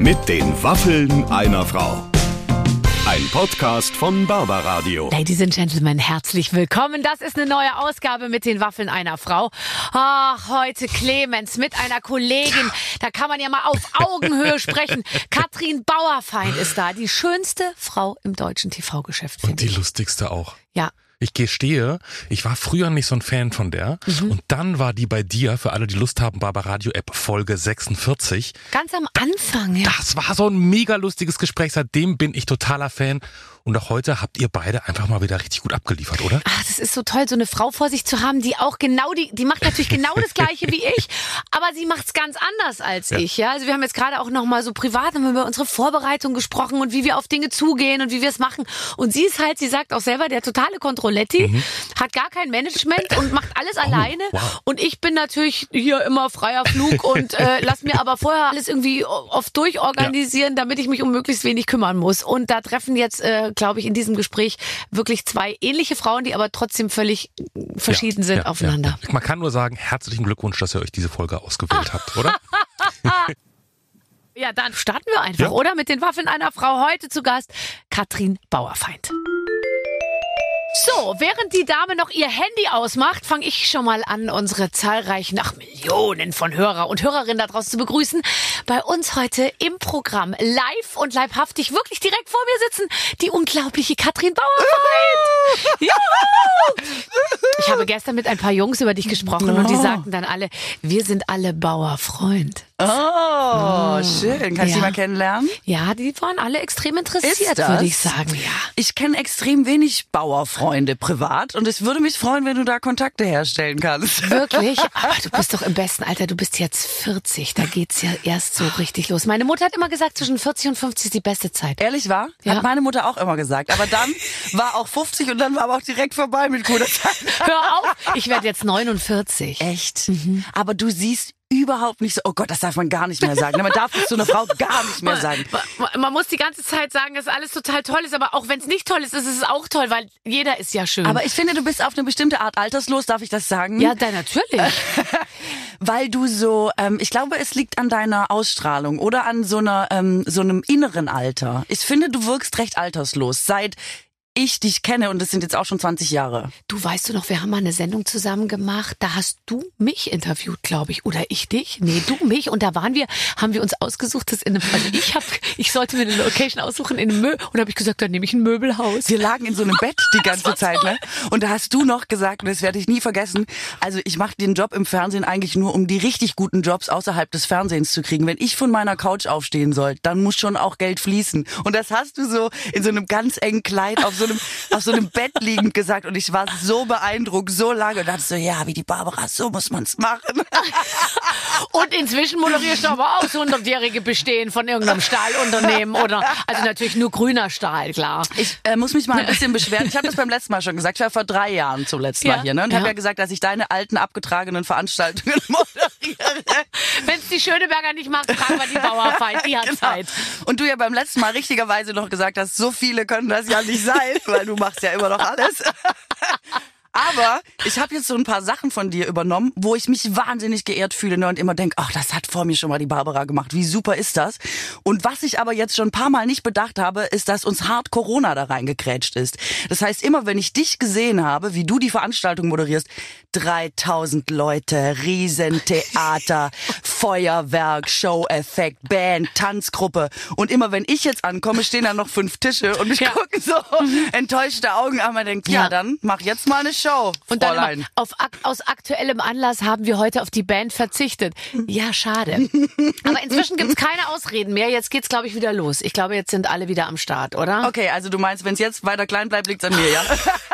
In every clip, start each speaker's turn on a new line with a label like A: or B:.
A: Mit den Waffeln einer Frau. Ein Podcast von Barbaradio.
B: Ladies and Gentlemen, herzlich willkommen. Das ist eine neue Ausgabe mit den Waffeln einer Frau. Ach, heute Clemens mit einer Kollegin. Da kann man ja mal auf Augenhöhe sprechen. Katrin Bauerfeind ist da. Die schönste Frau im deutschen TV-Geschäft, finde ich.
C: Und die lustigste auch.
B: Ja.
C: Ich gestehe, ich war früher nicht so ein Fan von der. Und dann war die bei dir, für alle, die Lust haben, Barbaradio-App Folge 46.
B: Ganz am Anfang, ja.
C: Das war so ein mega lustiges Gespräch. Seitdem bin ich totaler Fan. Und auch heute habt ihr beide einfach mal wieder richtig gut abgeliefert, oder?
B: Ach, das ist so toll, so eine Frau vor sich zu haben, die auch genau die macht natürlich genau das Gleiche wie ich, aber sie macht's ganz anders als ich, ja. Also wir haben jetzt gerade auch noch mal so privat über unsere Vorbereitung gesprochen und wie wir auf Dinge zugehen und wie wir es machen. Und sie ist halt, sie sagt auch selber, der totale Controletti, hat gar kein Management und macht alles alleine.
C: Wow.
B: Und ich bin natürlich hier immer freier Flug und lass mir aber vorher alles irgendwie oft durchorganisieren, damit ich mich um möglichst wenig kümmern muss. Und da treffen jetzt glaube ich, in diesem Gespräch wirklich zwei ähnliche Frauen, die aber trotzdem völlig verschieden sind aufeinander.
C: Ja. Man kann nur sagen, herzlichen Glückwunsch, dass ihr euch diese Folge ausgewählt habt, oder?
B: Ja, dann starten wir einfach, oder? Mit den Waffeln einer Frau. Heute zu Gast Katrin Bauerfeind. So, während die Dame noch ihr Handy ausmacht, fange ich schon mal an, unsere zahlreichen, Millionen von Hörer und Hörerinnen da draußen zu begrüßen. Bei uns heute im Programm live und leibhaftig, wirklich direkt vor mir sitzen, die unglaubliche Katrin Bauerfeind. Juhu! Ich habe gestern mit ein paar Jungs über dich gesprochen und die sagten dann alle, wir sind alle Bauerfreund.
D: Oh, schön. Kannst du die mal kennenlernen?
B: Ja, die waren alle extrem interessiert,
D: Ist das?
B: würde ich sagen, ja.
D: Ich kenne extrem wenig Bauerfreunde privat und es würde mich freuen, wenn du da Kontakte herstellen kannst.
B: Wirklich? Aber du bist doch im besten Alter, du bist jetzt 40, da geht's ja erst so richtig los. Meine Mutter hat immer gesagt, zwischen 40 und 50 ist die beste Zeit.
D: Ehrlich wahr?
B: Ja.
D: Hat meine Mutter auch immer gesagt. Aber dann war auch 50 und dann war aber auch direkt vorbei mit guter Zeit.
B: Hör auf, ich werde jetzt 49.
D: Echt? Aber du siehst überhaupt nicht so, oh Gott, das darf man gar nicht mehr sagen. Man darf das zu einer Frau gar nicht mehr sagen.
B: Man muss die ganze Zeit sagen, dass alles total toll ist, aber auch wenn es nicht toll ist, ist es auch toll, weil jeder ist ja schön.
D: Aber ich finde, du bist auf eine bestimmte Art alterslos, darf ich das sagen?
B: ja, dann natürlich.
D: Weil du so, ich glaube, es liegt an deiner Ausstrahlung oder an so einem inneren Alter. Ich finde, du wirkst recht alterslos, seit ich dich kenne und das sind jetzt auch schon 20 Jahre.
B: Du, weißt du noch, wir haben mal eine Sendung zusammen gemacht, da hast du mich interviewt, glaube ich, oder ich dich? Nee, du mich, und da haben wir uns ausgesucht, das in einem, also ich sollte mir eine Location aussuchen in einem Möbel, und habe ich gesagt, dann nehme ich ein Möbelhaus.
D: Wir lagen in so einem Bett die ganze Zeit, ne? Und da hast du noch gesagt, und das werde ich nie vergessen, also ich mache den Job im Fernsehen eigentlich nur, um die richtig guten Jobs außerhalb des Fernsehens zu kriegen. Wenn ich von meiner Couch aufstehen soll, dann muss schon auch Geld fließen. Und das hast du so in so einem ganz engen Kleid auf so einem Bett liegend gesagt, und ich war so beeindruckt, so lange, und dachte so, ja, wie die Barbara, so muss man's machen.
B: Und inzwischen moderierst du aber auch das 100-jährige Bestehen von irgendeinem Stahlunternehmen oder, also natürlich nur grüner Stahl, klar.
D: Ich muss mich mal ein bisschen beschweren. Ich habe das beim letzten Mal schon gesagt. Ich war vor 3 Jahren zum letzten Mal hier, ne? Und habe ja gesagt, dass ich deine alten, abgetragenen Veranstaltungen moderiere.
B: Wenn es die Schöneberger nicht macht, fragen wir die Bauerfeind, die hat Zeit.
D: Und du ja beim letzten Mal richtigerweise noch gesagt hast, so viele können das ja nicht sein, weil du machst ja immer noch alles. Aber ich habe jetzt so ein paar Sachen von dir übernommen, wo ich mich wahnsinnig geehrt fühle, ne, und immer denke, ach, das hat vor mir schon mal die Barbara gemacht. Wie super ist das? Und was ich aber jetzt schon ein paar Mal nicht bedacht habe, ist, dass uns hart Corona da reingekrätscht ist. Das heißt, immer wenn ich dich gesehen habe, wie du die Veranstaltung moderierst, 3000 Leute, Riesentheater, Feuerwerk, Show-Effekt, Band, Tanzgruppe. Und immer wenn ich jetzt ankomme, stehen da noch 5 Tische und mich gucken so enttäuschte Augen an. Man denkt, ja, dann mach jetzt mal eine Show,
B: und dann
D: Fräulein.
B: immer, aus aktuellem Anlass haben wir heute auf die Band verzichtet. Ja, schade. Aber inzwischen gibt's keine Ausreden mehr. Jetzt geht's, glaube ich, wieder los. Ich glaube, jetzt sind alle wieder am Start, oder?
D: Okay, also du meinst, wenn es jetzt weiter klein bleibt, liegt's an mir, ja?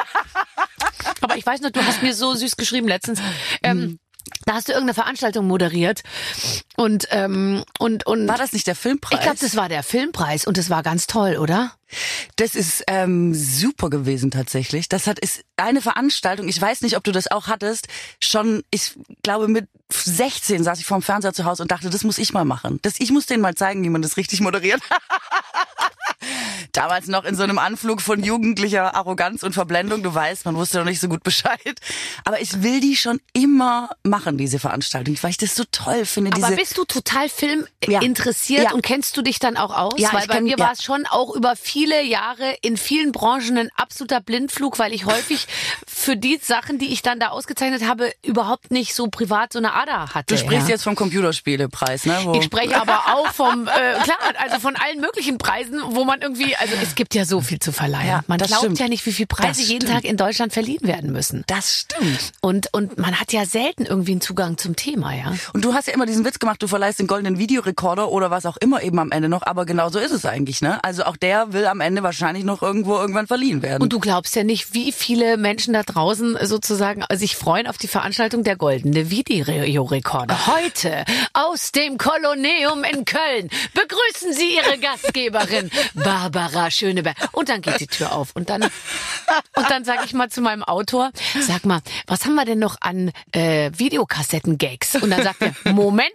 B: Aber ich weiß noch, du hast mir so süß geschrieben letztens. Da hast du irgendeine Veranstaltung moderiert und
D: War das nicht der Filmpreis?
B: ich glaube, das war der Filmpreis und das war ganz toll, oder?
D: Das ist super gewesen tatsächlich. Ist eine Veranstaltung, ich weiß nicht, ob du das auch hattest, schon, ich glaube mit 16 saß ich vorm Fernseher zu Hause und dachte, das muss ich mal machen. Ich muss denen mal zeigen, wie man das richtig moderiert. Damals noch in so einem Anflug von jugendlicher Arroganz und Verblendung. Du weißt, man wusste noch nicht so gut Bescheid. Aber ich will die schon immer machen, diese Veranstaltung, weil ich das so toll finde.
B: Aber bist du total Film interessiert und kennst du dich dann auch aus?
D: Ja,
B: weil bei mir war es schon auch über viele Jahre in vielen Branchen ein absoluter Blindflug, weil ich häufig für die Sachen, die ich dann da ausgezeichnet habe, überhaupt nicht so privat so eine Ader hatte.
D: Du sprichst jetzt vom Computerspielepreis, ne?
B: Ich spreche aber auch vom, von allen möglichen Preisen, wo man irgendwie, also es gibt ja so viel zu verleihen.
D: Ja,
B: man glaubt
D: stimmt.
B: ja nicht, wie viele Preise jeden Tag in Deutschland verliehen werden müssen.
D: Das stimmt.
B: Und man hat ja selten irgendwie einen Zugang zum Thema, ja.
D: Und du hast ja immer diesen Witz gemacht, du verleihst den goldenen Videorekorder oder was auch immer eben am Ende noch, aber genau so ist es eigentlich, ne? Also auch der will am Ende wahrscheinlich noch irgendwann verliehen werden.
B: Und du glaubst ja nicht, wie viele Menschen da draußen sozusagen sich freuen auf die Veranstaltung der goldene Videorekorder. Heute aus dem Kolosseum in Köln begrüßen Sie Ihre Gastgeberin Barbara Schöneberg. Und dann geht die Tür auf und dann sage ich mal zu meinem Autor, sag mal, was haben wir denn noch an Videokassetten-Gags? Und dann sagt er, Moment.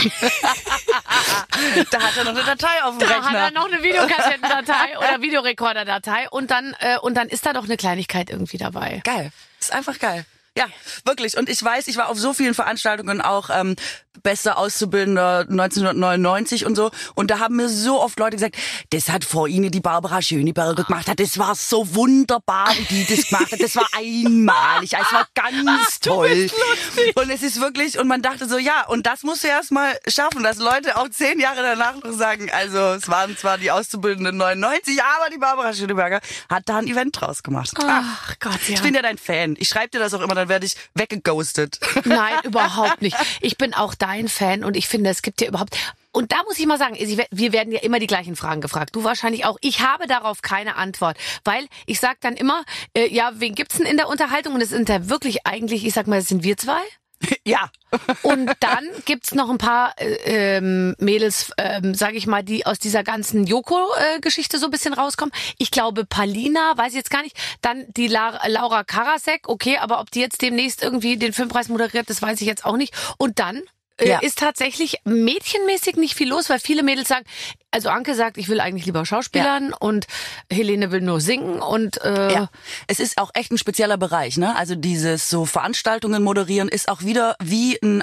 D: Da hat er noch eine Datei auf dem
B: Da
D: Rechner.
B: hat er noch eine Videokassettendatei oder Videorekorderdatei und dann ist da doch eine Kleinigkeit irgendwie dabei.
D: Geil. Ist einfach geil. Ja, wirklich. Und ich weiß, ich war auf so vielen Veranstaltungen auch bester Auszubildender 1999 und so. Und da haben mir so oft Leute gesagt, das hat vor Ihnen die Barbara Schöneberger gemacht. Das war so wunderbar, wie die das gemacht hat. Das war einmalig. Es war ganz toll. Und es ist wirklich, und man dachte so, ja, und das musst du erst mal schaffen, dass Leute auch 10 Jahre danach noch sagen, also es waren zwar die Auszubildenden 99, aber die Barbara Schöneberger hat da ein Event draus gemacht.
B: Ach Gott, ja.
D: Ich bin ja dein Fan. Ich schreibe dir das auch immer, dann werde ich weggeghostet.
B: Nein, überhaupt nicht. Ich bin auch dein Fan und ich finde, es gibt ja überhaupt... Und da muss ich mal sagen, wir werden ja immer die gleichen Fragen gefragt. Du wahrscheinlich auch. Ich habe darauf keine Antwort, weil ich sag dann immer, wen gibt's denn in der Unterhaltung? Und es sind da wirklich eigentlich, ich sag mal, das sind wir zwei.
D: Ja.
B: Und dann gibt's noch ein paar Mädels, sage ich mal, die aus dieser ganzen Joko-Geschichte so ein bisschen rauskommen. Ich glaube, Palina, weiß ich jetzt gar nicht. Dann die Laura Karasek, okay, aber ob die jetzt demnächst irgendwie den Filmpreis moderiert, das weiß ich jetzt auch nicht. Und dann ist tatsächlich mädchenmäßig nicht viel los, weil viele Mädels sagen, also Anke sagt, ich will eigentlich lieber Schauspielern und Helene will nur singen und
D: es ist auch echt ein spezieller Bereich, ne? Also dieses so Veranstaltungen moderieren ist auch wieder wie ein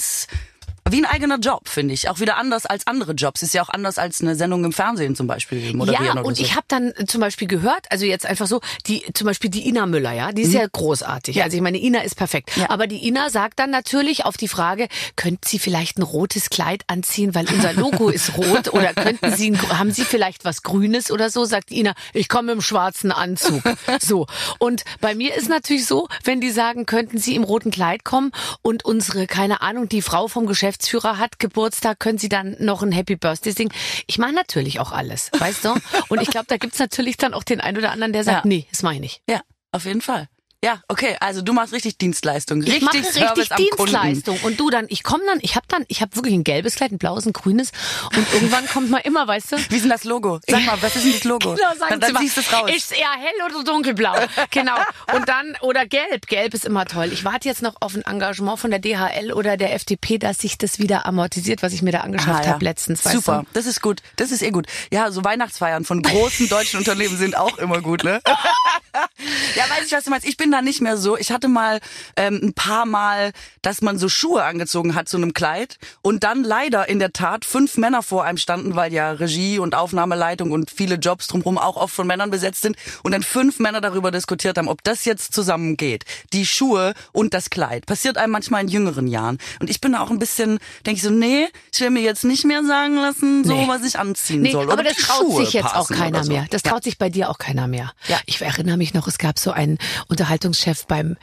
D: eigener Job, finde ich. Auch wieder anders als andere Jobs. Ist ja auch anders als eine Sendung im Fernsehen zum Beispiel moderieren
B: ja,
D: oder
B: und
D: so.
B: ich habe dann zum Beispiel gehört, also jetzt einfach so, zum Beispiel die Ina Müller, ja, die ist ja großartig.
D: Ja.
B: Also ich meine, Ina ist perfekt. Ja. Aber die Ina sagt dann natürlich auf die Frage, könnten Sie vielleicht ein rotes Kleid anziehen, weil unser Logo ist rot? Oder haben Sie vielleicht was Grünes oder so? Sagt die Ina, ich komme im schwarzen Anzug. So. Und bei mir ist natürlich so, wenn die sagen, könnten Sie im roten Kleid kommen und unsere, keine Ahnung, die Frau vom Geschäftsführer hat Geburtstag, können Sie dann noch ein Happy Birthday singen? Ich mache natürlich auch alles, weißt du? Und ich glaube, da gibt's natürlich dann auch den einen oder anderen, der sagt, nee, das mache ich nicht.
D: Ja, auf jeden Fall. Ja, okay, also du machst richtig Dienstleistung.
B: Ich mache
D: Service
B: richtig
D: am
B: Dienstleistung. Und du dann, ich habe wirklich ein gelbes Kleid, ein blaues, ein grünes. Und irgendwann kommt man immer, weißt du?
D: Wie ist denn das Logo? Sag mal, was ist denn das Logo?
B: Genau, sagen
D: dann
B: Sie mal,
D: siehst du es raus.
B: ist eher hell oder dunkelblau? Genau. Und dann, oder gelb. Gelb ist immer toll. Ich warte jetzt noch auf ein Engagement von der DHL oder der FDP, dass sich das wieder amortisiert, was ich mir da angeschafft habe letztens.
D: Super,
B: weißt du?
D: das ist gut. Das ist gut. Ja, so Weihnachtsfeiern von großen deutschen Unternehmen sind auch immer gut, ne? Ja, weiß ich, was du meinst. Ich bin da nicht mehr so. Ich hatte mal ein paar Mal, dass man so Schuhe angezogen hat zu einem Kleid und dann leider in der Tat 5 Männer vor einem standen, weil ja Regie und Aufnahmeleitung und viele Jobs drumherum auch oft von Männern besetzt sind und dann 5 Männer darüber diskutiert haben, ob das jetzt zusammengeht. Die Schuhe und das Kleid. Passiert einem manchmal in jüngeren Jahren. Und ich bin da auch ein bisschen, denke ich so, nee, ich will mir jetzt nicht mehr sagen lassen, so was ich anziehen soll.
B: Aber
D: oder
B: das traut
D: Schuhe
B: sich jetzt auch
D: passen
B: keiner
D: oder so.
B: mehr. Das traut sich bei dir auch keiner mehr.
D: Ja.
B: Ich erinnere mich noch, es gab so einen Unterhaltungschef beim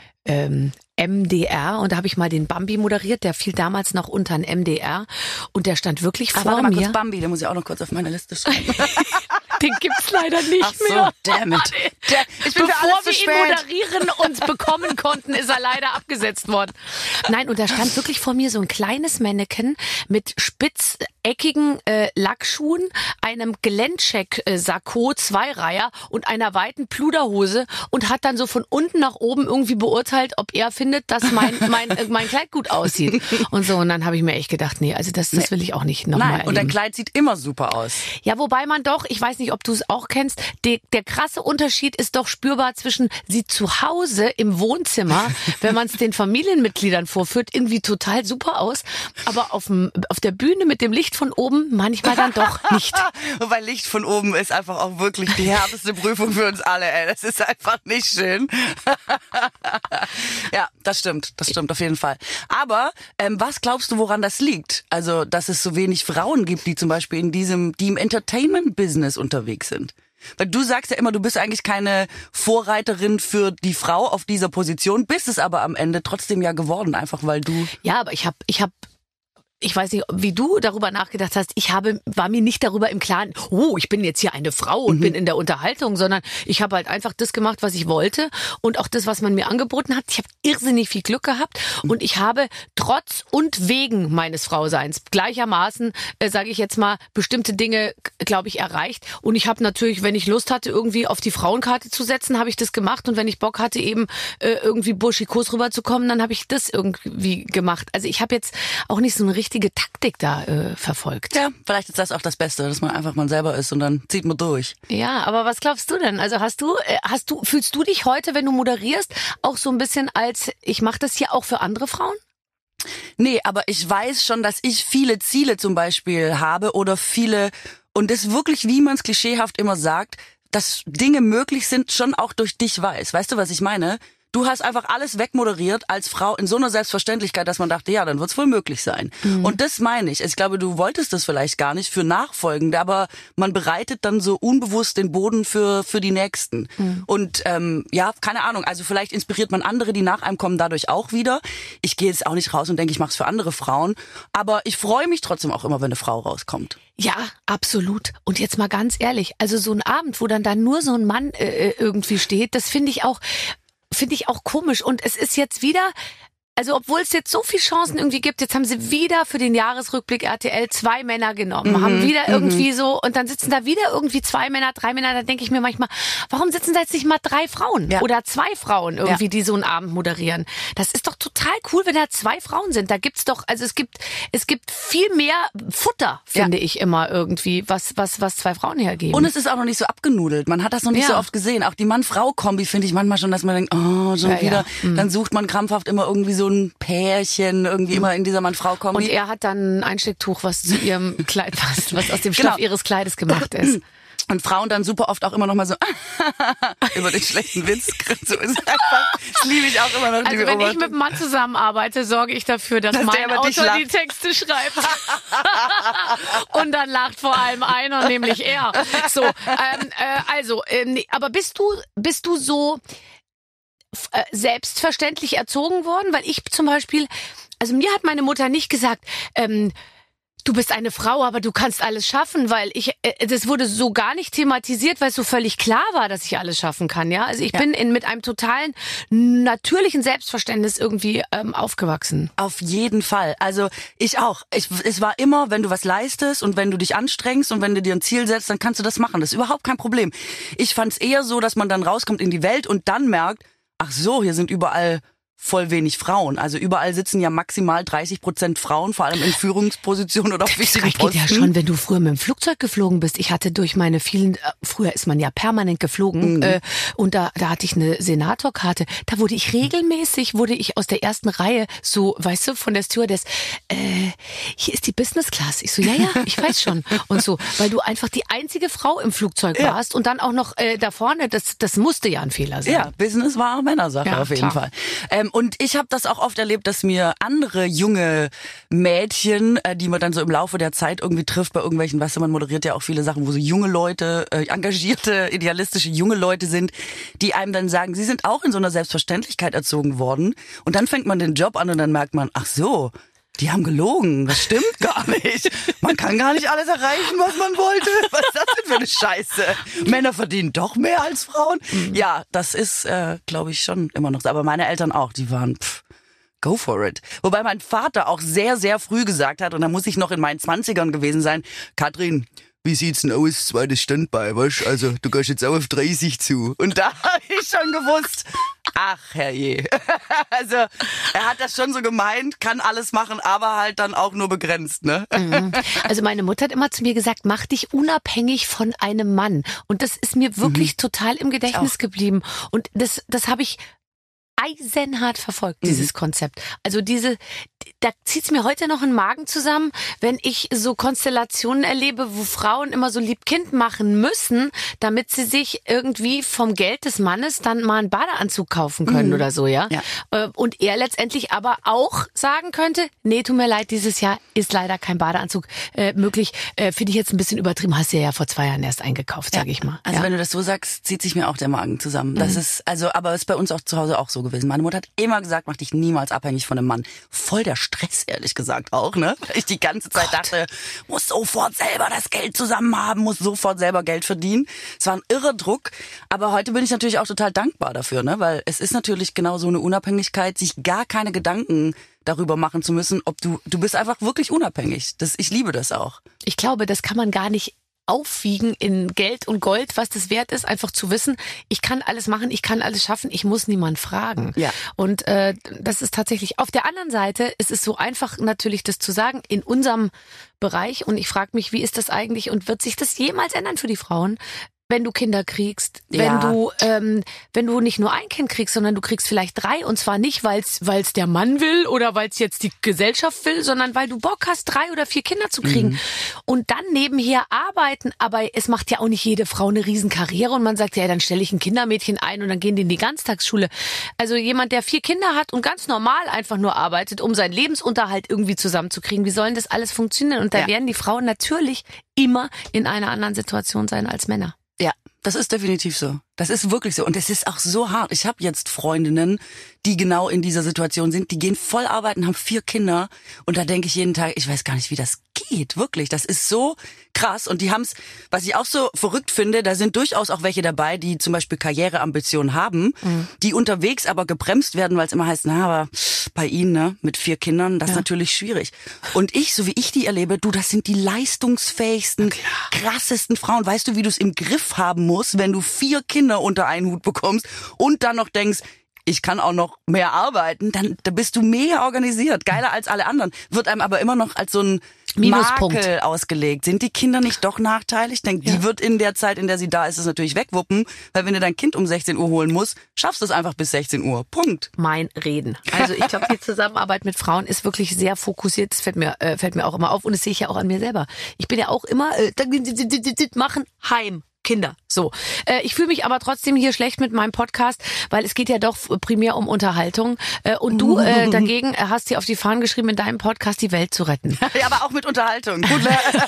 B: MDR und da habe ich mal den Bambi moderiert, der fiel damals noch unter den MDR und der stand wirklich vor
D: warte mal
B: mir.
D: kurz, Bambi, den muss ich auch noch kurz auf meine Liste schreiben.
B: Den gibt's leider nicht
D: Ach so,
B: mehr.
D: damn it. Ich bin für
B: Bevor
D: alles zu
B: wir ihn
D: spät.
B: moderieren und bekommen konnten, ist er leider abgesetzt worden. Nein, und da stand wirklich vor mir so ein kleines Mannequin mit spitz eckigen Lackschuhen, einem Geläncheck-Sakko, Zweireiher und einer weiten Pluderhose und hat dann so von unten nach oben irgendwie beurteilt, ob er findet, dass mein Kleid gut aussieht. Und so, und dann habe ich mir echt gedacht, nee, also das will ich auch nicht nochmal erleben.
D: Und dein Kleid sieht immer super aus.
B: Ja, wobei man doch, ich weiß nicht, ob du es auch kennst, der krasse Unterschied ist doch spürbar zwischen sieht zu Hause im Wohnzimmer, wenn man es den Familienmitgliedern vorführt, irgendwie total super aus, aber auf der Bühne mit dem Licht von oben manchmal dann doch nicht.
D: Weil Licht von oben ist einfach auch wirklich die härteste Prüfung für uns alle, ey. Das ist einfach nicht schön. Ja, das stimmt auf jeden Fall. Aber was glaubst du, woran das liegt? Also, dass es so wenig Frauen gibt, die zum Beispiel die im Entertainment-Business unterwegs sind. Weil du sagst ja immer, du bist eigentlich keine Vorreiterin für die Frau auf dieser Position, bist es aber am Ende trotzdem ja geworden, einfach weil du...
B: Ja, aber ich weiß nicht, wie du darüber nachgedacht hast. War mir nicht darüber im Klaren, ich bin jetzt hier eine Frau und bin in der Unterhaltung, sondern ich habe halt einfach das gemacht, was ich wollte und auch das, was man mir angeboten hat. Ich habe irrsinnig viel Glück gehabt und ich habe trotz und wegen meines Frauseins gleichermaßen, sage ich jetzt mal, bestimmte Dinge, glaube ich, erreicht. Und ich habe natürlich, wenn ich Lust hatte, irgendwie auf die Frauenkarte zu setzen, habe ich das gemacht. Und wenn ich Bock hatte, eben irgendwie burschikos rüberzukommen, dann habe ich das irgendwie gemacht. Also ich habe jetzt auch nicht so eine richtige Taktik da verfolgt.
D: Ja, vielleicht ist das auch das Beste, dass man einfach mal selber ist und dann zieht man durch.
B: Ja, aber was glaubst du denn? Also fühlst du dich heute, wenn du moderierst, auch so ein bisschen als, ich mache das hier auch für andere Frauen?
D: Nee, aber ich weiß schon, dass ich viele Ziele zum Beispiel habe oder und das wirklich, wie man es klischeehaft immer sagt, dass Dinge möglich sind, schon auch durch dich weiß. Weißt du, was ich meine? Du hast einfach alles wegmoderiert als Frau in so einer Selbstverständlichkeit, dass man dachte, ja, dann wird's wohl möglich sein. Und das meine ich. Ich glaube, du wolltest das vielleicht gar nicht für Nachfolgende, aber man bereitet dann so unbewusst den Boden für die Nächsten. Und ja, keine Ahnung, also vielleicht inspiriert man andere, die nach einem kommen, dadurch auch wieder. Ich gehe jetzt auch nicht raus und denke, ich mache es für andere Frauen, aber ich freue mich trotzdem auch immer, wenn eine Frau rauskommt.
B: Ja, absolut. Und jetzt mal ganz ehrlich, also so ein Abend, wo dann da nur so ein Mann irgendwie steht, das finde ich auch komisch. Und es ist jetzt wieder, also obwohl es jetzt so viele Chancen irgendwie gibt, jetzt haben sie wieder für den Jahresrückblick RTL 2 Männer genommen, haben wieder irgendwie so, und dann sitzen da wieder irgendwie 2 Männer, 3 Männer, da denke ich mir manchmal, warum sitzen da jetzt nicht mal 3 Frauen oder 2 Frauen irgendwie, die so einen Abend moderieren? Das ist doch total cool, wenn da 2 Frauen sind. Da gibt's doch, also es gibt viel mehr Futter, finde ich immer irgendwie, was 2 Frauen hergeben.
D: Und es ist auch noch nicht so abgenudelt. Man hat das noch nicht so oft gesehen. Auch die Mann-Frau-Kombi finde ich manchmal schon, dass man denkt, schon wieder. Dann sucht man krampfhaft immer irgendwie so ein Pärchen, irgendwie immer in dieser Mann-Frau-Kombi.
B: Und er hat dann ein Einstecktuch, was zu ihrem Kleid passt, was aus dem Stoff ihres Kleides gemacht ist.
D: Und Frauen dann super oft auch immer noch mal so über den schlechten Witz. So ist einfach, das liebe ich auch immer noch.
B: Also wenn ich mit einem Mann zusammenarbeite, sorge ich dafür, dass mein Autor die Texte schreibt. Und dann lacht vor allem einer, nämlich er. So, aber bist du so selbstverständlich erzogen worden? Weil ich zum Beispiel, also mir hat meine Mutter nicht gesagt, du bist eine Frau, aber du kannst alles schaffen, weil das wurde so gar nicht thematisiert, weil es so völlig klar war, dass ich alles schaffen kann, ja. Also ich bin mit einem totalen natürlichen Selbstverständnis irgendwie aufgewachsen.
D: Auf jeden Fall. Also ich auch. Es war immer, wenn du was leistest und wenn du dich anstrengst und wenn du dir ein Ziel setzt, dann kannst du das machen. Das ist überhaupt kein Problem. Ich fand es eher so, dass man dann rauskommt in die Welt und dann merkt, ach so, hier sind überall voll wenig Frauen. Also überall sitzen ja maximal 30% Frauen, vor allem in Führungspositionen oder auf wichtigen Posten.
B: Das geht ja schon, wenn du früher mit dem Flugzeug geflogen bist. Ich hatte durch meine vielen, früher ist man ja permanent geflogen, und da hatte ich eine Senatorkarte. Da wurde ich regelmäßig aus der ersten Reihe so, weißt du, von der Stewardess, hier ist die Business Class. Ich so, ja, ich weiß schon. Und so, weil du einfach die einzige Frau im Flugzeug warst und dann auch noch da vorne, das musste ja ein Fehler sein.
D: Ja, Business war Männersache auf jeden Fall. Und ich habe das auch oft erlebt, dass mir andere junge Mädchen, die man dann so im Laufe der Zeit irgendwie trifft bei irgendwelchen, weißt du, man moderiert ja auch viele Sachen, wo so junge Leute, engagierte, idealistische junge Leute sind, die einem dann sagen, sie sind auch in so einer Selbstverständlichkeit erzogen worden. Und dann fängt man den Job an und dann merkt man, ach so, die haben gelogen. Das stimmt gar nicht. Man kann gar nicht alles erreichen, was man wollte. Was ist das denn für eine Scheiße? Männer verdienen doch mehr als Frauen. Ja, das ist, glaube ich, schon immer noch so. Aber meine Eltern auch, die waren go for it. Wobei mein Vater auch sehr, sehr früh gesagt hat, und da muss ich noch in meinen 20ern gewesen sein, Katrin, wie sieht's denn aus, zweites Standbein, weißt? Also, du gehst jetzt auch auf 30 zu. Und da habe ich schon gewusst, ach, herrje. Also, er hat das schon so gemeint, kann alles machen, aber halt dann auch nur begrenzt, ne?
B: Also meine Mutter hat immer zu mir gesagt, mach dich unabhängig von einem Mann. Und das ist mir wirklich total im Gedächtnis geblieben. Und das habe ich eisenhart verfolgt, dieses Konzept. Also da zieht's mir heute noch einen Magen zusammen, wenn ich so Konstellationen erlebe, wo Frauen immer so Lieb-Kind machen müssen, damit sie sich irgendwie vom Geld des Mannes dann mal einen Badeanzug kaufen können oder so, ja. Und er letztendlich aber auch sagen könnte, nee, tut mir leid, dieses Jahr ist leider kein Badeanzug möglich. Finde ich jetzt ein bisschen übertrieben, hast du ja vor 2 Jahren erst eingekauft, sage ich mal.
D: Also wenn du das so sagst, zieht sich mir auch der Magen zusammen. Das ist, aber ist bei uns auch zu Hause auch so gewesen. Meine Mutter hat immer gesagt, mach dich niemals abhängig von einem Mann. Voll der Stress, ehrlich gesagt auch, ne? Ich die ganze Zeit dachte, muss sofort selber das Geld zusammen haben, muss sofort selber Geld verdienen. Es war ein irrer Druck, aber heute bin ich natürlich auch total dankbar dafür, ne? Weil es ist natürlich genau so eine Unabhängigkeit, sich gar keine Gedanken darüber machen zu müssen, ob du bist einfach wirklich unabhängig. Ich liebe das auch.
B: Ich glaube, das kann man gar nicht aufwiegen in Geld und Gold, was das wert ist, einfach zu wissen, ich kann alles machen, ich kann alles schaffen, ich muss niemand fragen.
D: Ja.
B: Und das ist tatsächlich, auf der anderen Seite ist es so einfach natürlich, das zu sagen, in unserem Bereich, und ich frage mich, wie ist das eigentlich und wird sich das jemals ändern für die Frauen? Wenn du Kinder kriegst, wenn du nicht nur ein Kind kriegst, sondern du kriegst vielleicht 3, und zwar nicht, weil's der Mann will oder weil's jetzt die Gesellschaft will, sondern weil du Bock hast, 3 oder 4 Kinder zu kriegen und dann nebenher arbeiten. Aber es macht ja auch nicht jede Frau eine Riesenkarriere und man sagt, ja, dann stelle ich ein Kindermädchen ein und dann gehen die in die Ganztagsschule. Also jemand, der 4 Kinder hat und ganz normal einfach nur arbeitet, um seinen Lebensunterhalt irgendwie zusammenzukriegen, wie sollen das alles funktionieren? Und da werden die Frauen natürlich immer in einer anderen Situation sein als Männer.
D: Ja, das ist definitiv so. Das ist wirklich so. Und es ist auch so hart. Ich habe jetzt Freundinnen, die genau in dieser Situation sind. Die gehen voll arbeiten, haben 4 Kinder. Und da denke ich jeden Tag, ich weiß gar nicht, wie das geht. Wirklich, das ist so krass. Und die haben's, was ich auch so verrückt finde, da sind durchaus auch welche dabei, die zum Beispiel Karriereambitionen haben, die unterwegs aber gebremst werden, weil es immer heißt, na, aber bei ihnen, ne, mit 4 Kindern, das ist natürlich schwierig. Und so wie ich die erlebe, das sind die leistungsfähigsten, krassesten Frauen. Weißt du, wie du es im Griff haben musst, wenn du 4 Kinder unter einen Hut bekommst und dann noch denkst, ich kann auch noch mehr arbeiten, da bist du mega organisiert, geiler als alle anderen. Wird einem aber immer noch als so ein
B: Minuspunkt
D: Makel ausgelegt. Sind die Kinder nicht doch nachteilig? Ich denke, die wird in der Zeit, in der sie da ist, es natürlich wegwuppen, weil wenn du dein Kind um 16 Uhr holen musst, schaffst du es einfach bis 16 Uhr. Punkt.
B: Mein Reden. Also ich glaube, die Zusammenarbeit mit Frauen ist wirklich sehr fokussiert. Das fällt mir auch immer auf und das sehe ich ja auch an mir selber. Ich bin ja auch immer machen, heim. Kinder. So. Ich fühle mich aber trotzdem hier schlecht mit meinem Podcast, weil es geht ja doch primär um Unterhaltung. Und du dagegen hast dir auf die Fahnen geschrieben, in deinem Podcast die Welt zu retten.
D: Ja, aber auch mit Unterhaltung. Gut.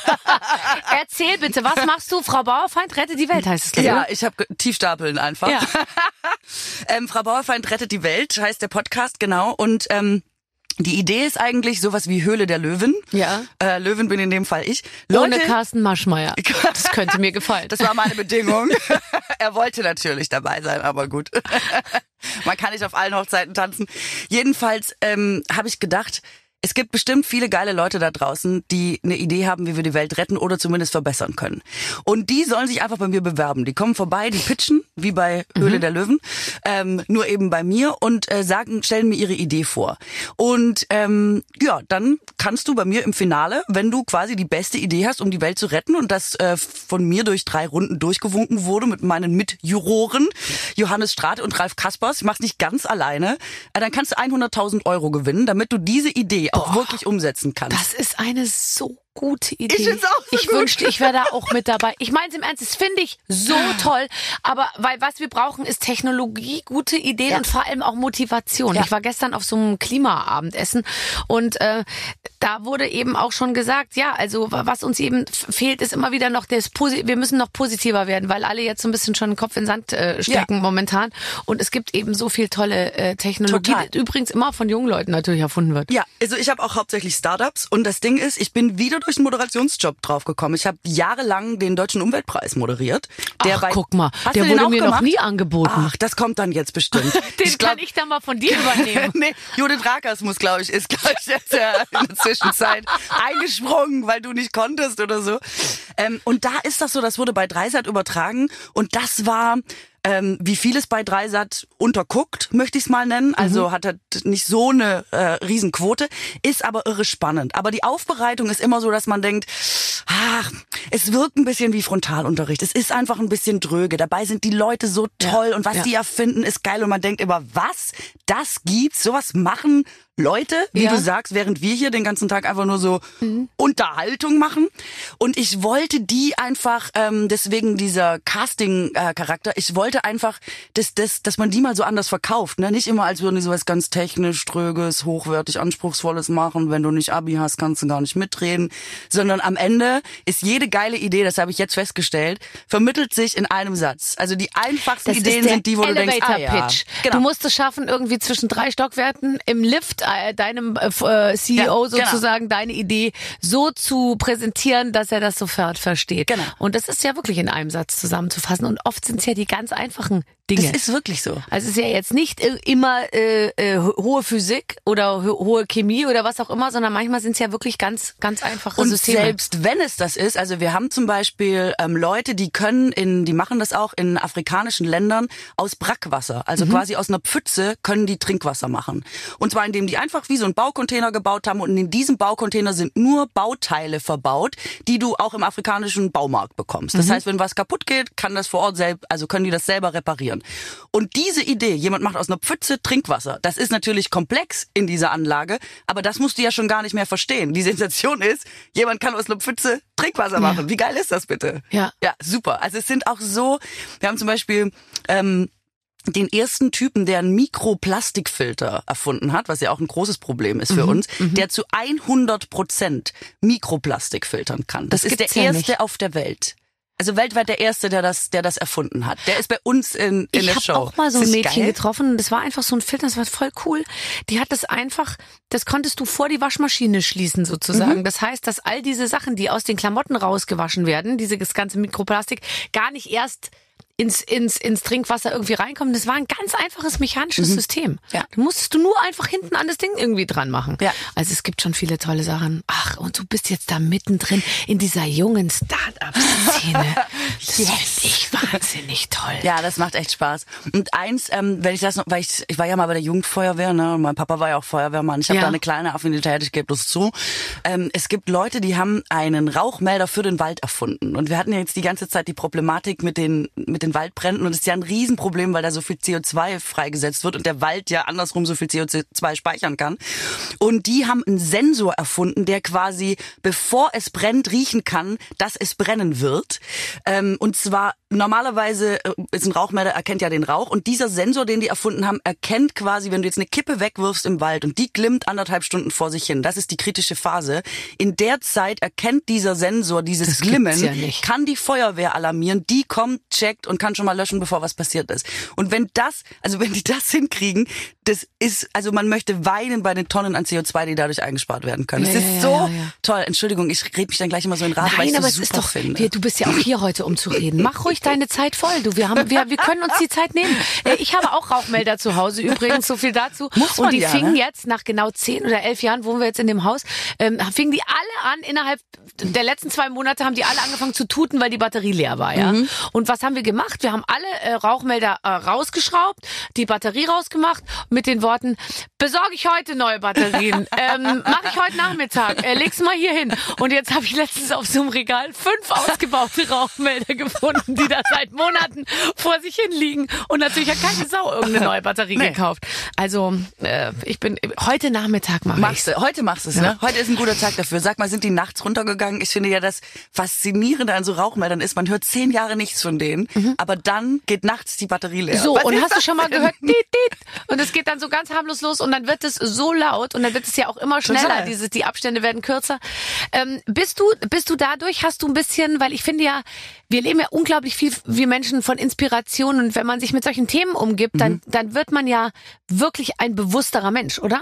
B: Erzähl bitte, was machst du? Frau Bauerfeind rettet die Welt, heißt es, glaube ich.
D: Ja, ich habe Tiefstapeln einfach.
B: Ja.
D: Frau Bauerfeind rettet die Welt, heißt der Podcast, genau. Und die Idee ist eigentlich sowas wie Höhle der Löwen.
B: Ja.
D: Löwen bin in dem Fall ich.
B: Ohne Carsten Maschmeyer. Das könnte mir gefallen.
D: Das war meine Bedingung. Er wollte natürlich dabei sein, aber gut. Man kann nicht auf allen Hochzeiten tanzen. Jedenfalls habe ich gedacht, es gibt bestimmt viele geile Leute da draußen, die eine Idee haben, wie wir die Welt retten oder zumindest verbessern können. Und die sollen sich einfach bei mir bewerben. Die kommen vorbei, die pitchen, wie bei Höhle der Löwen, nur eben bei mir und stellen mir ihre Idee vor. Und dann kannst du bei mir im Finale, wenn du quasi die beste Idee hast, um die Welt zu retten und das von mir durch 3 Runden durchgewunken wurde mit meinen Mitjuroren, Johannes Strate und Ralf Kaspers, ich mach's nicht ganz alleine, dann kannst du 100.000 € gewinnen, damit du diese Idee auch wirklich umsetzen kannst.
B: Das ist eine so gute Idee.
D: Ich find's auch so
B: Ich wünschte, ich wäre da auch mit dabei. Ich meine es im Ernst, das finde ich so toll. Aber weil was wir brauchen, ist Technologie, gute Ideen und vor allem auch Motivation.
D: Ja.
B: Ich war gestern auf so einem Klimaabendessen und da wurde eben auch schon gesagt, ja, also was uns eben fehlt, ist immer wieder noch wir müssen noch positiver werden, weil alle jetzt so ein bisschen schon den Kopf in den Sand stecken momentan. Und es gibt eben so viel tolle Technologie, die übrigens immer von jungen Leuten natürlich erfunden wird.
D: Ja, also ich habe auch hauptsächlich Startups und das Ding ist, ich bin wieder durch einen Moderationsjob draufgekommen. Ich habe jahrelang den Deutschen Umweltpreis moderiert.
B: Guck mal, der wurde mir noch nie angeboten.
D: Ach, das kommt dann jetzt bestimmt.
B: Kann ich dann mal von dir übernehmen.
D: Nee, Judith Rakers ist, glaube ich, jetzt in der Zwischenzeit eingesprungen, weil du nicht konntest oder so. Und da ist das so, das wurde bei Dreisat übertragen und das war wie vieles bei Dreisat unterguckt, möchte ich es mal nennen. Also hat er nicht so eine Riesenquote, ist aber irre spannend. Aber die Aufbereitung ist immer so, dass man denkt, es wirkt ein bisschen wie Frontalunterricht. Es ist einfach ein bisschen dröge. Dabei sind die Leute so toll und was die erfinden, ist geil. Und man denkt immer, was? Das gibt's? Sowas machen Leute, wie du sagst, während wir hier den ganzen Tag einfach nur so Unterhaltung machen. Und ich wollte die einfach, deswegen dieser Casting-Charakter, ich wollte einfach, dass man die mal so anders verkauft. Ne? Nicht immer, als würden die sowas ganz technisch, tröges, hochwertig, anspruchsvolles machen. Wenn du nicht Abi hast, kannst du gar nicht mitreden. Sondern am Ende ist jede geile Idee, das habe ich jetzt festgestellt, vermittelt sich in einem Satz. Also die einfachsten Ideen sind die, wo du denkst,
B: Pitch.
D: Genau.
B: Du musst es schaffen, irgendwie zwischen 3 Stockwerken im Lift deinem CEO sozusagen deine Idee so zu präsentieren, dass er das sofort versteht.
D: Genau.
B: Und das ist ja wirklich in einem Satz zusammenzufassen. Und oft sind es ja die ganz einfachen Dinge.
D: Das ist wirklich so.
B: Also es ist ja jetzt nicht immer hohe Physik oder hohe Chemie oder was auch immer, sondern manchmal sind es ja wirklich ganz, ganz einfache
D: und
B: Systeme.
D: Selbst wenn es das ist, also wir haben zum Beispiel Leute, die machen das auch in afrikanischen Ländern aus Brackwasser. Also quasi aus einer Pfütze können die Trinkwasser machen. Und zwar indem die einfach wie so einen Baucontainer gebaut haben und in diesem Baucontainer sind nur Bauteile verbaut, die du auch im afrikanischen Baumarkt bekommst. Das heißt, wenn was kaputt geht, kann das vor Ort können die das selber reparieren. Und diese Idee, jemand macht aus einer Pfütze Trinkwasser, das ist natürlich komplex in dieser Anlage, aber das musst du ja schon gar nicht mehr verstehen. Die Sensation ist, jemand kann aus einer Pfütze Trinkwasser machen. Ja. Wie geil ist das bitte?
B: Ja.
D: Ja, super. Also es sind auch so, wir haben zum Beispiel den ersten Typen, der einen Mikroplastikfilter erfunden hat, was ja auch ein großes Problem ist für uns, der zu 100% Mikroplastik filtern kann. Das ist der erste auf der Welt. Also weltweit der erste, der das erfunden hat. Der ist bei uns in der Show.
B: Ich habe auch mal so ein Mädchen getroffen und das war einfach so ein Filter, das war voll cool. Die hat das konntest du vor die Waschmaschine schließen sozusagen. Das heißt, dass all diese Sachen, die aus den Klamotten rausgewaschen werden, das ganze Mikroplastik, gar nicht erst ins Trinkwasser irgendwie reinkommen. Das war ein ganz einfaches mechanisches System. Ja. Da musstest du nur einfach hinten an das Ding irgendwie dran machen. Ja. Also es gibt schon viele tolle Sachen. Ach, und du bist jetzt da mittendrin in dieser jungen Start-up-Szene. Das finde ich wahnsinnig toll.
D: Ja, das macht echt Spaß. Und eins, wenn ich das noch, weil ich war ja mal bei der Jugendfeuerwehr, ne? Und mein Papa war ja auch Feuerwehrmann. Ich habe da eine kleine Affinität, ich gebe das zu. Es gibt Leute, die haben einen Rauchmelder für den Wald erfunden. Und wir hatten ja jetzt die ganze Zeit die Problematik mit den Waldbränden und das ist ja ein Riesenproblem, weil da so viel CO2 freigesetzt wird und der Wald ja andersrum so viel CO2 speichern kann. Und die haben einen Sensor erfunden, der quasi, bevor es brennt, riechen kann, dass es brennen wird. Und zwar normalerweise ist ein Rauchmelder, erkennt ja den Rauch und dieser Sensor, den die erfunden haben, erkennt quasi, wenn du jetzt eine Kippe wegwirfst im Wald und die glimmt 1,5 Stunden vor sich hin. Das ist die kritische Phase. In der Zeit erkennt dieser Sensor dieses Glimmen, kann die Feuerwehr alarmieren, die kommt, checkt und kann schon mal löschen, bevor was passiert ist. Und wenn die das hinkriegen, das ist, also man möchte weinen bei den Tonnen an CO2, die dadurch eingespart werden können. Das ist so toll. Entschuldigung, ich rede mich dann gleich immer so in Rage, weil ich das super finde.
B: Du bist ja auch hier heute, um zu reden. Mach ruhig deine Zeit voll. Wir können uns die Zeit nehmen. Ich habe auch Rauchmelder zu Hause übrigens, so viel dazu. Und die fingen jetzt nach genau 10 oder 11 Jahren, wohnen wir jetzt in dem Haus, fingen die alle an, innerhalb der letzten 2 Monate haben die alle angefangen zu tuten, weil die Batterie leer war. Ja. Und was haben wir gemacht? Wir haben alle Rauchmelder rausgeschraubt, die Batterie rausgemacht mit den Worten, besorge ich heute neue Batterien, mache ich heute Nachmittag, leg's mal hier hin. Und jetzt habe ich letztens auf so einem Regal 5 gebaute Rauchmelder gefunden, die da seit Monaten vor sich hin liegen. Und natürlich hat keine Sau irgendeine neue Batterie gekauft. Also heute Nachmittag mache ich's.
D: Heute machst du es, ne? Heute ist ein guter Tag dafür. Sag mal, sind die nachts runtergegangen? Ich finde ja, das Faszinierende an so Rauchmeldern ist, man hört 10 Jahre nichts von denen, aber dann geht nachts die Batterie leer.
B: So, und hast du schon mal gehört, dit, dit, und es geht dann so ganz harmlos los und dann wird es so laut und dann wird es ja auch immer schneller, die Abstände werden kürzer. Bist du dadurch, hast du ein bisschen, weil ich finde ja, wir leben ja unglaublich viel, wir Menschen, von Inspiration, und wenn man sich mit solchen Themen umgibt, dann wird man ja wirklich ein bewussterer Mensch, oder?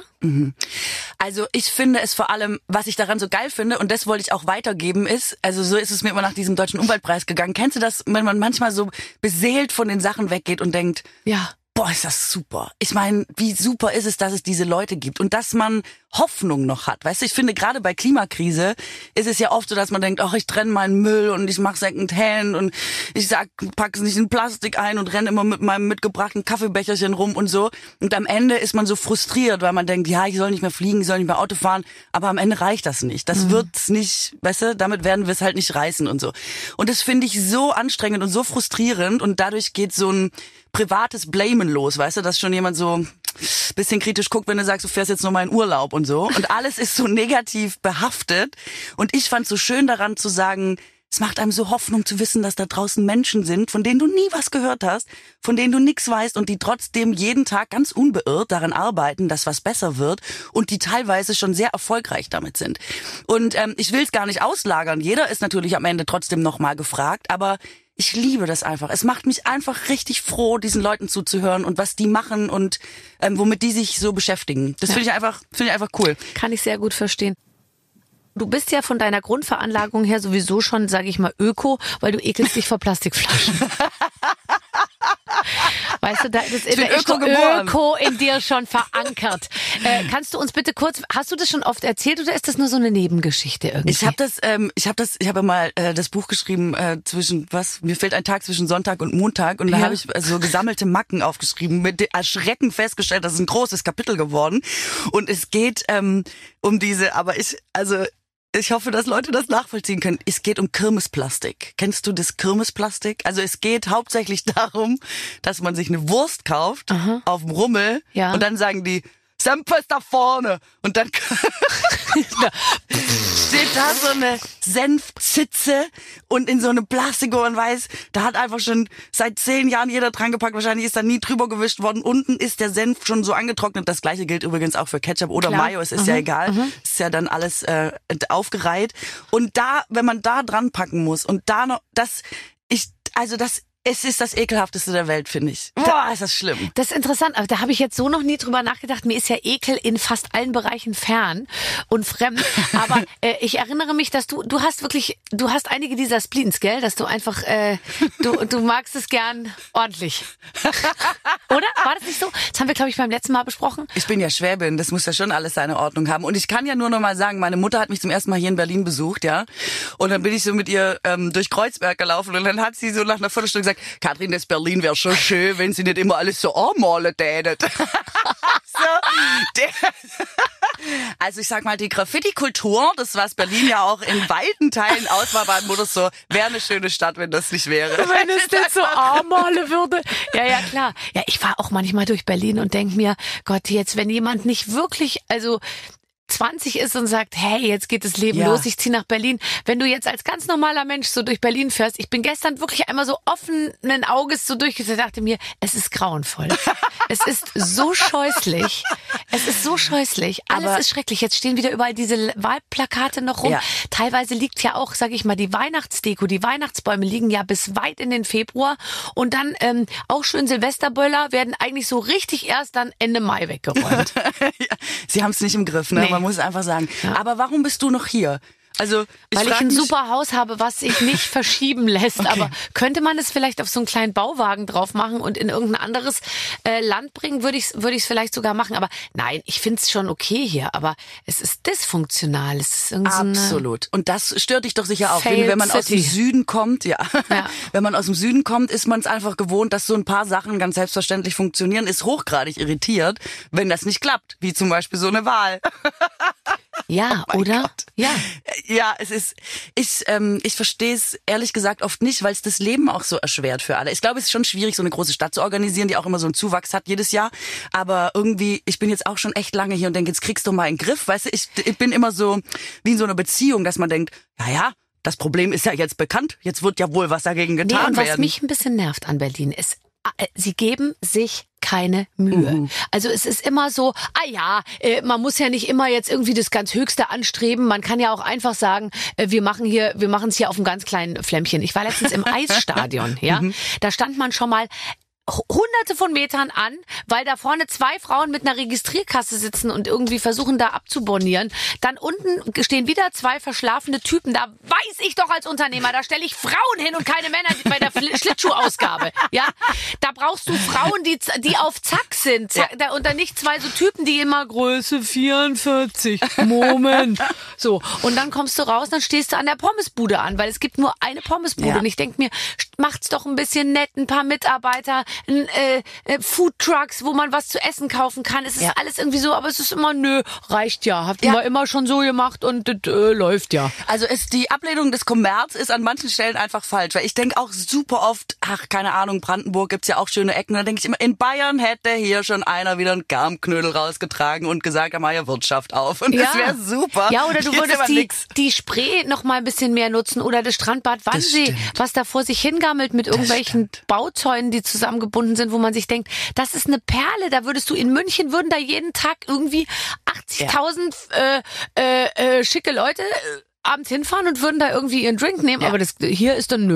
D: Also ich finde es vor allem, was ich daran so geil finde, und das wollte ich auch weitergeben, ist, also so ist es mir immer nach diesem Deutschen Umweltpreis gegangen. Kennst du das, wenn man manchmal so beseelt von den Sachen weggeht und denkt,
B: ja,
D: boah, ist das super. Ich meine, wie super ist es, dass es diese Leute gibt und dass man Hoffnung noch hat. Weißt du, ich finde, gerade bei Klimakrise ist es ja oft so, dass man denkt, ach, ich trenne meinen Müll und ich mache Secondhand und ich pack es nicht in Plastik ein und renne immer mit meinem mitgebrachten Kaffeebecherchen rum und so. Und am Ende ist man so frustriert, weil man denkt, ja, ich soll nicht mehr fliegen, ich soll nicht mehr Auto fahren, aber am Ende reicht das nicht. Das wird's nicht, weißt du, damit werden wir es halt nicht reißen und so. Und das finde ich so anstrengend und so frustrierend, und dadurch geht so ein privates Blamen los, weißt du, dass schon jemand so bisschen kritisch guckt, wenn du sagst, du fährst jetzt nur mal in Urlaub und so. Und alles ist so negativ behaftet. Und ich fand so schön daran zu sagen, es macht einem so Hoffnung zu wissen, dass da draußen Menschen sind, von denen du nie was gehört hast, von denen du nichts weißt und die trotzdem jeden Tag ganz unbeirrt daran arbeiten, dass was besser wird und die teilweise schon sehr erfolgreich damit sind. Und ich will es gar nicht auslagern. Jeder ist natürlich am Ende trotzdem nochmal gefragt, aber ich liebe das einfach. Es macht mich einfach richtig froh, diesen Leuten zuzuhören und was die machen und womit die sich so beschäftigen. Das finde ich einfach cool.
B: Kann ich sehr gut verstehen. Du bist ja von deiner Grundveranlagung her sowieso schon, sage ich mal, öko, weil du ekelst dich vor Plastikflaschen. Weißt du, da ist Öko in dir schon verankert. Kannst du uns bitte kurz, hast du das schon oft erzählt oder ist das nur so eine Nebengeschichte irgendwie?
D: Ich habe mal das Buch geschrieben mir fehlt ein Tag zwischen Sonntag und Montag, und da habe ich so gesammelte Macken aufgeschrieben, mit Erschrecken festgestellt, das ist ein großes Kapitel geworden, und es geht um diese, ich hoffe, dass Leute das nachvollziehen können. Es geht um Kirmesplastik. Kennst du das Kirmesplastik? Also es geht hauptsächlich darum, dass man sich eine Wurst kauft auf dem Rummel und dann sagen die, Senf ist da vorne. Und dann steht da so eine Senfzitze und in so eine Plastik, wo man weiß, da hat einfach schon seit 10 Jahren jeder dran gepackt. Wahrscheinlich ist da nie drüber gewischt worden. Unten ist der Senf schon so angetrocknet. Das gleiche gilt übrigens auch für Ketchup oder Mayo. Es ist ja egal. Ist ja dann alles aufgereiht. Und da, wenn man da dran packen muss und da noch, es ist das Ekelhafteste der Welt, finde ich. Boah, ist das schlimm.
B: Das ist interessant, aber da habe ich jetzt so noch nie drüber nachgedacht. Mir ist ja Ekel in fast allen Bereichen fern und fremd. Aber ich erinnere mich, dass du hast einige dieser Spleens, gell? Dass du einfach, du magst es gern ordentlich. Oder? War das nicht so? Das haben wir, glaube ich, beim letzten Mal besprochen.
D: Ich bin ja Schwäbin, das muss ja schon alles seine Ordnung haben. Und ich kann ja nur noch mal sagen, meine Mutter hat mich zum ersten Mal hier in Berlin besucht, ja. Und dann bin ich so mit ihr durch Kreuzberg gelaufen und dann hat sie so nach einer Viertelstunde gesagt, Katrin, das Berlin wäre schon schön, wenn sie nicht immer alles so anmalen tätet. Also ich sag mal, die Graffiti-Kultur, das was Berlin ja auch in weiten Teilen ausmacht, war Mutter so, wäre eine schöne Stadt, wenn das nicht wäre.
B: Wenn es nicht so anmalen würde. Ja, klar. Ja, ich fahre auch manchmal durch Berlin und denk mir, Gott, jetzt, wenn jemand nicht wirklich, 20 ist und sagt, hey, jetzt geht das Leben los, ich ziehe nach Berlin. Wenn du jetzt als ganz normaler Mensch so durch Berlin fährst, ich bin gestern wirklich einmal so offenen Auges so durchgesetzt, dachte mir, es ist grauenvoll. Es ist so scheußlich. Alles ist schrecklich. Jetzt stehen wieder überall diese Wahlplakate noch rum. Ja. Teilweise liegt ja auch, sag ich mal, die Weihnachtsdeko, die Weihnachtsbäume liegen ja bis weit in den Februar. Und dann auch schön Silvesterböller werden eigentlich so richtig erst dann Ende Mai weggeräumt.
D: Ja, sie haben es nicht im Griff, ne? Nee. Man muss es einfach sagen. Ja. Aber warum bist du noch hier? Also
B: weil ich ein super Haus habe, was sich nicht verschieben lässt. Okay. Aber könnte man es vielleicht auf so einen kleinen Bauwagen drauf machen und in irgendein anderes Land bringen, würde ich es vielleicht sogar machen. Aber nein, ich finde es schon okay hier. Aber es ist dysfunktional. Es ist
D: absolut. Und das stört dich doch sicher auch. Wenn man aus dem Süden kommt, wenn man aus dem Süden kommt, ist man es einfach gewohnt, dass so ein paar Sachen ganz selbstverständlich funktionieren. Ist hochgradig irritiert, wenn das nicht klappt. Wie zum Beispiel so eine Wahl.
B: Ja, oder?
D: Gott. Ja, es ist, Ich verstehe es ehrlich gesagt oft nicht, weil es das Leben auch so erschwert für alle. Ich glaube, es ist schon schwierig, so eine große Stadt zu organisieren, die auch immer so einen Zuwachs hat jedes Jahr. Aber irgendwie, ich bin jetzt auch schon echt lange hier und denke, jetzt kriegst du mal einen Griff. Weißt du, ich bin immer so wie in so einer Beziehung, dass man denkt, ja, das Problem ist ja jetzt bekannt. Jetzt wird ja wohl was dagegen getan werden.
B: Was mich ein bisschen nervt an Berlin ist, sie geben sich keine Mühe. Also es ist immer so, man muss ja nicht immer jetzt irgendwie das ganz Höchste anstreben. Man kann ja auch einfach sagen, wir machen es hier auf einem ganz kleinen Flämmchen. Ich war letztens im Eisstadion, ja. Da stand man schon mal Hunderte von Metern an, weil da vorne 2 Frauen mit einer Registrierkasse sitzen und irgendwie versuchen da abzubonnieren. Dann unten stehen wieder 2 verschlafene Typen. Da weiß ich doch als Unternehmer, da stelle ich Frauen hin und keine Männer bei der Schlittschuhausgabe. Ja, da brauchst du Frauen, die auf Zack sind. Und dann nicht 2 so Typen, die immer Größe 44. Moment. So. Und dann kommst du raus, dann stehst du an der Pommesbude an, weil es gibt nur eine Pommesbude. Ja. Und ich denke mir, macht's doch ein bisschen nett, ein paar Mitarbeiter, Foodtrucks, wo man was zu essen kaufen kann. Es ist alles irgendwie so, aber es ist immer, reicht ja. Habt ihr immer schon so gemacht und das läuft ja.
D: Also die Ablehnung des Kommerz ist an manchen Stellen einfach falsch, weil ich denke auch super oft, keine Ahnung, Brandenburg gibt's ja auch schöne Ecken, da denke ich immer, in Bayern hätte hier schon einer wieder einen Garmknödel rausgetragen und gesagt, mach ja Wirtschaft auf. Und das wäre super.
B: Ja, oder du würdest die Spree noch mal ein bisschen mehr nutzen oder das Strandbad Wannsee, was da vor sich hingammelt mit irgendwelchen Bauzäunen, die zusammengebunden sind, wo man sich denkt, das ist eine Perle, da würdest du in München, würden da jeden Tag irgendwie 80.000 schicke Leute abends hinfahren und würden da irgendwie ihren Drink nehmen, aber das hier ist dann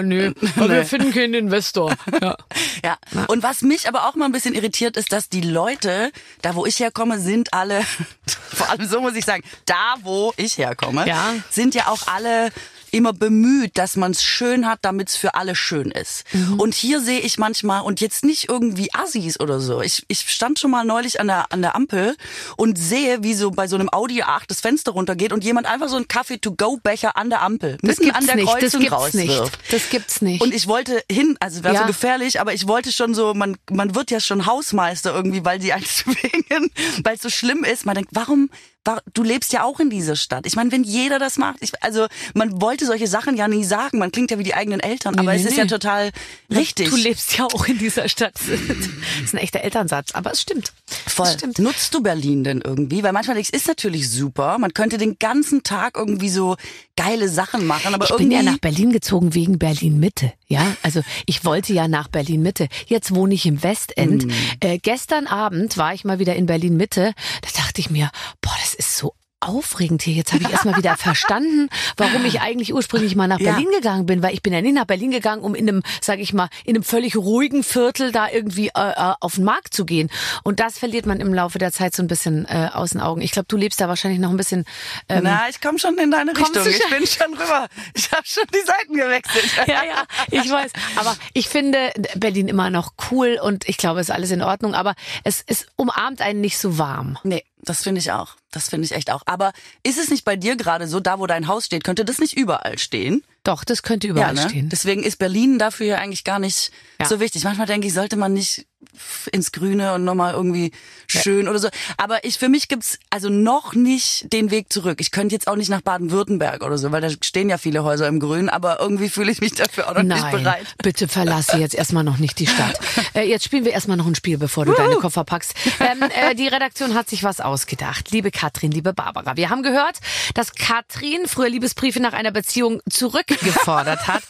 B: wir finden keinen Investor. Ja.
D: Und was mich aber auch mal ein bisschen irritiert ist, dass die Leute, da wo ich herkomme, sind alle, vor allem so muss ich sagen, da wo ich herkomme, sind ja auch alle immer bemüht, dass man es schön hat, damit es für alle schön ist. Und hier sehe ich manchmal, und jetzt nicht irgendwie Assis oder so, ich stand schon mal neulich an der Ampel und sehe, wie so bei so einem Audi A8 das Fenster runtergeht und jemand einfach so einen Kaffee-to-go-Becher an der Ampel mitten an der Kreuzung rauswirft.
B: Das gibt's nicht.
D: Und ich wollte hin, also wäre so gefährlich, aber ich wollte schon so, man wird ja schon Hausmeister irgendwie, weil die einen zwingen, weil es so schlimm ist. Man denkt, warum du lebst ja auch in dieser Stadt. Ich meine, wenn jeder das macht, man wollte solche Sachen ja nie sagen. Man klingt ja wie die eigenen Eltern, aber es ist ja total richtig.
B: Du lebst ja auch in dieser Stadt. Das ist ein echter Elternsatz, aber es stimmt.
D: Voll.
B: Stimmt.
D: Nutzt du Berlin denn irgendwie? Weil manchmal denke ich, es ist natürlich super. Man könnte den ganzen Tag irgendwie so geile Sachen machen, aber
B: ich bin ja nach Berlin gezogen wegen Berlin-Mitte. Ja, also ich wollte ja nach Berlin-Mitte. Jetzt wohne ich im Westend. Gestern Abend war ich mal wieder in Berlin-Mitte. Da dachte ich mir, das ist so aufregend hier. Jetzt habe ich erstmal wieder verstanden, warum ich eigentlich ursprünglich mal nach Berlin gegangen bin, weil ich bin ja nicht nach Berlin gegangen, um in einem, sage ich mal, in einem völlig ruhigen Viertel da irgendwie auf den Markt zu gehen. Und das verliert man im Laufe der Zeit so ein bisschen aus den Augen. Ich glaube, du lebst da wahrscheinlich noch ein bisschen...
D: ich komme schon in deine Richtung. Ich bin schon rüber. Ich habe schon die Seiten gewechselt.
B: Ja, ich weiß. Aber ich finde Berlin immer noch cool und ich glaube, es ist alles in Ordnung. Aber es umarmt einen nicht so warm.
D: Nee. Das finde ich auch. Das finde ich echt auch. Aber ist es nicht bei dir gerade so, da wo dein Haus steht, könnte das nicht überall stehen?
B: Doch, das könnte überall stehen.
D: Deswegen ist Berlin dafür ja eigentlich gar nicht so wichtig. Manchmal denke ich, sollte man nicht ins Grüne und nochmal irgendwie schön oder so. Aber für mich gibt's also noch nicht den Weg zurück. Ich könnte jetzt auch nicht nach Baden-Württemberg oder so, weil da stehen ja viele Häuser im Grün, aber irgendwie fühle ich mich dafür auch noch nicht bereit.
B: Bitte verlasse jetzt erstmal noch nicht die Stadt. Jetzt spielen wir erstmal noch ein Spiel, bevor du deine Koffer packst. Die Redaktion hat sich was ausgedacht. Liebe Katrin, liebe Barbara, wir haben gehört, dass Katrin früher Liebesbriefe nach einer Beziehung zurückgefordert hat.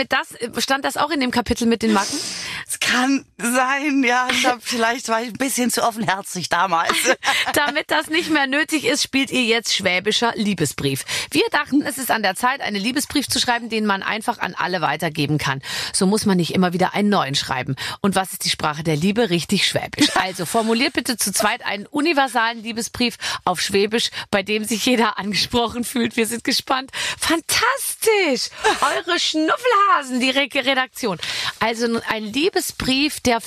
B: Stand das auch in dem Kapitel mit den Macken?
D: Es kann sein, ja. Vielleicht war ich ein bisschen zu offenherzig damals.
B: Damit das nicht mehr nötig ist, spielt ihr jetzt schwäbischer Liebesbrief. Wir dachten, es ist an der Zeit, einen Liebesbrief zu schreiben, den man einfach an alle weitergeben kann. So muss man nicht immer wieder einen neuen schreiben. Und was ist die Sprache der Liebe? Richtig Schwäbisch. Also formuliert bitte zu zweit einen universalen Liebesbrief auf Schwäbisch, bei dem sich jeder angesprochen fühlt. Wir sind gespannt. Fantastisch! Eure Schnuffelhasen, die Redaktion. Also ein Liebesbrief, der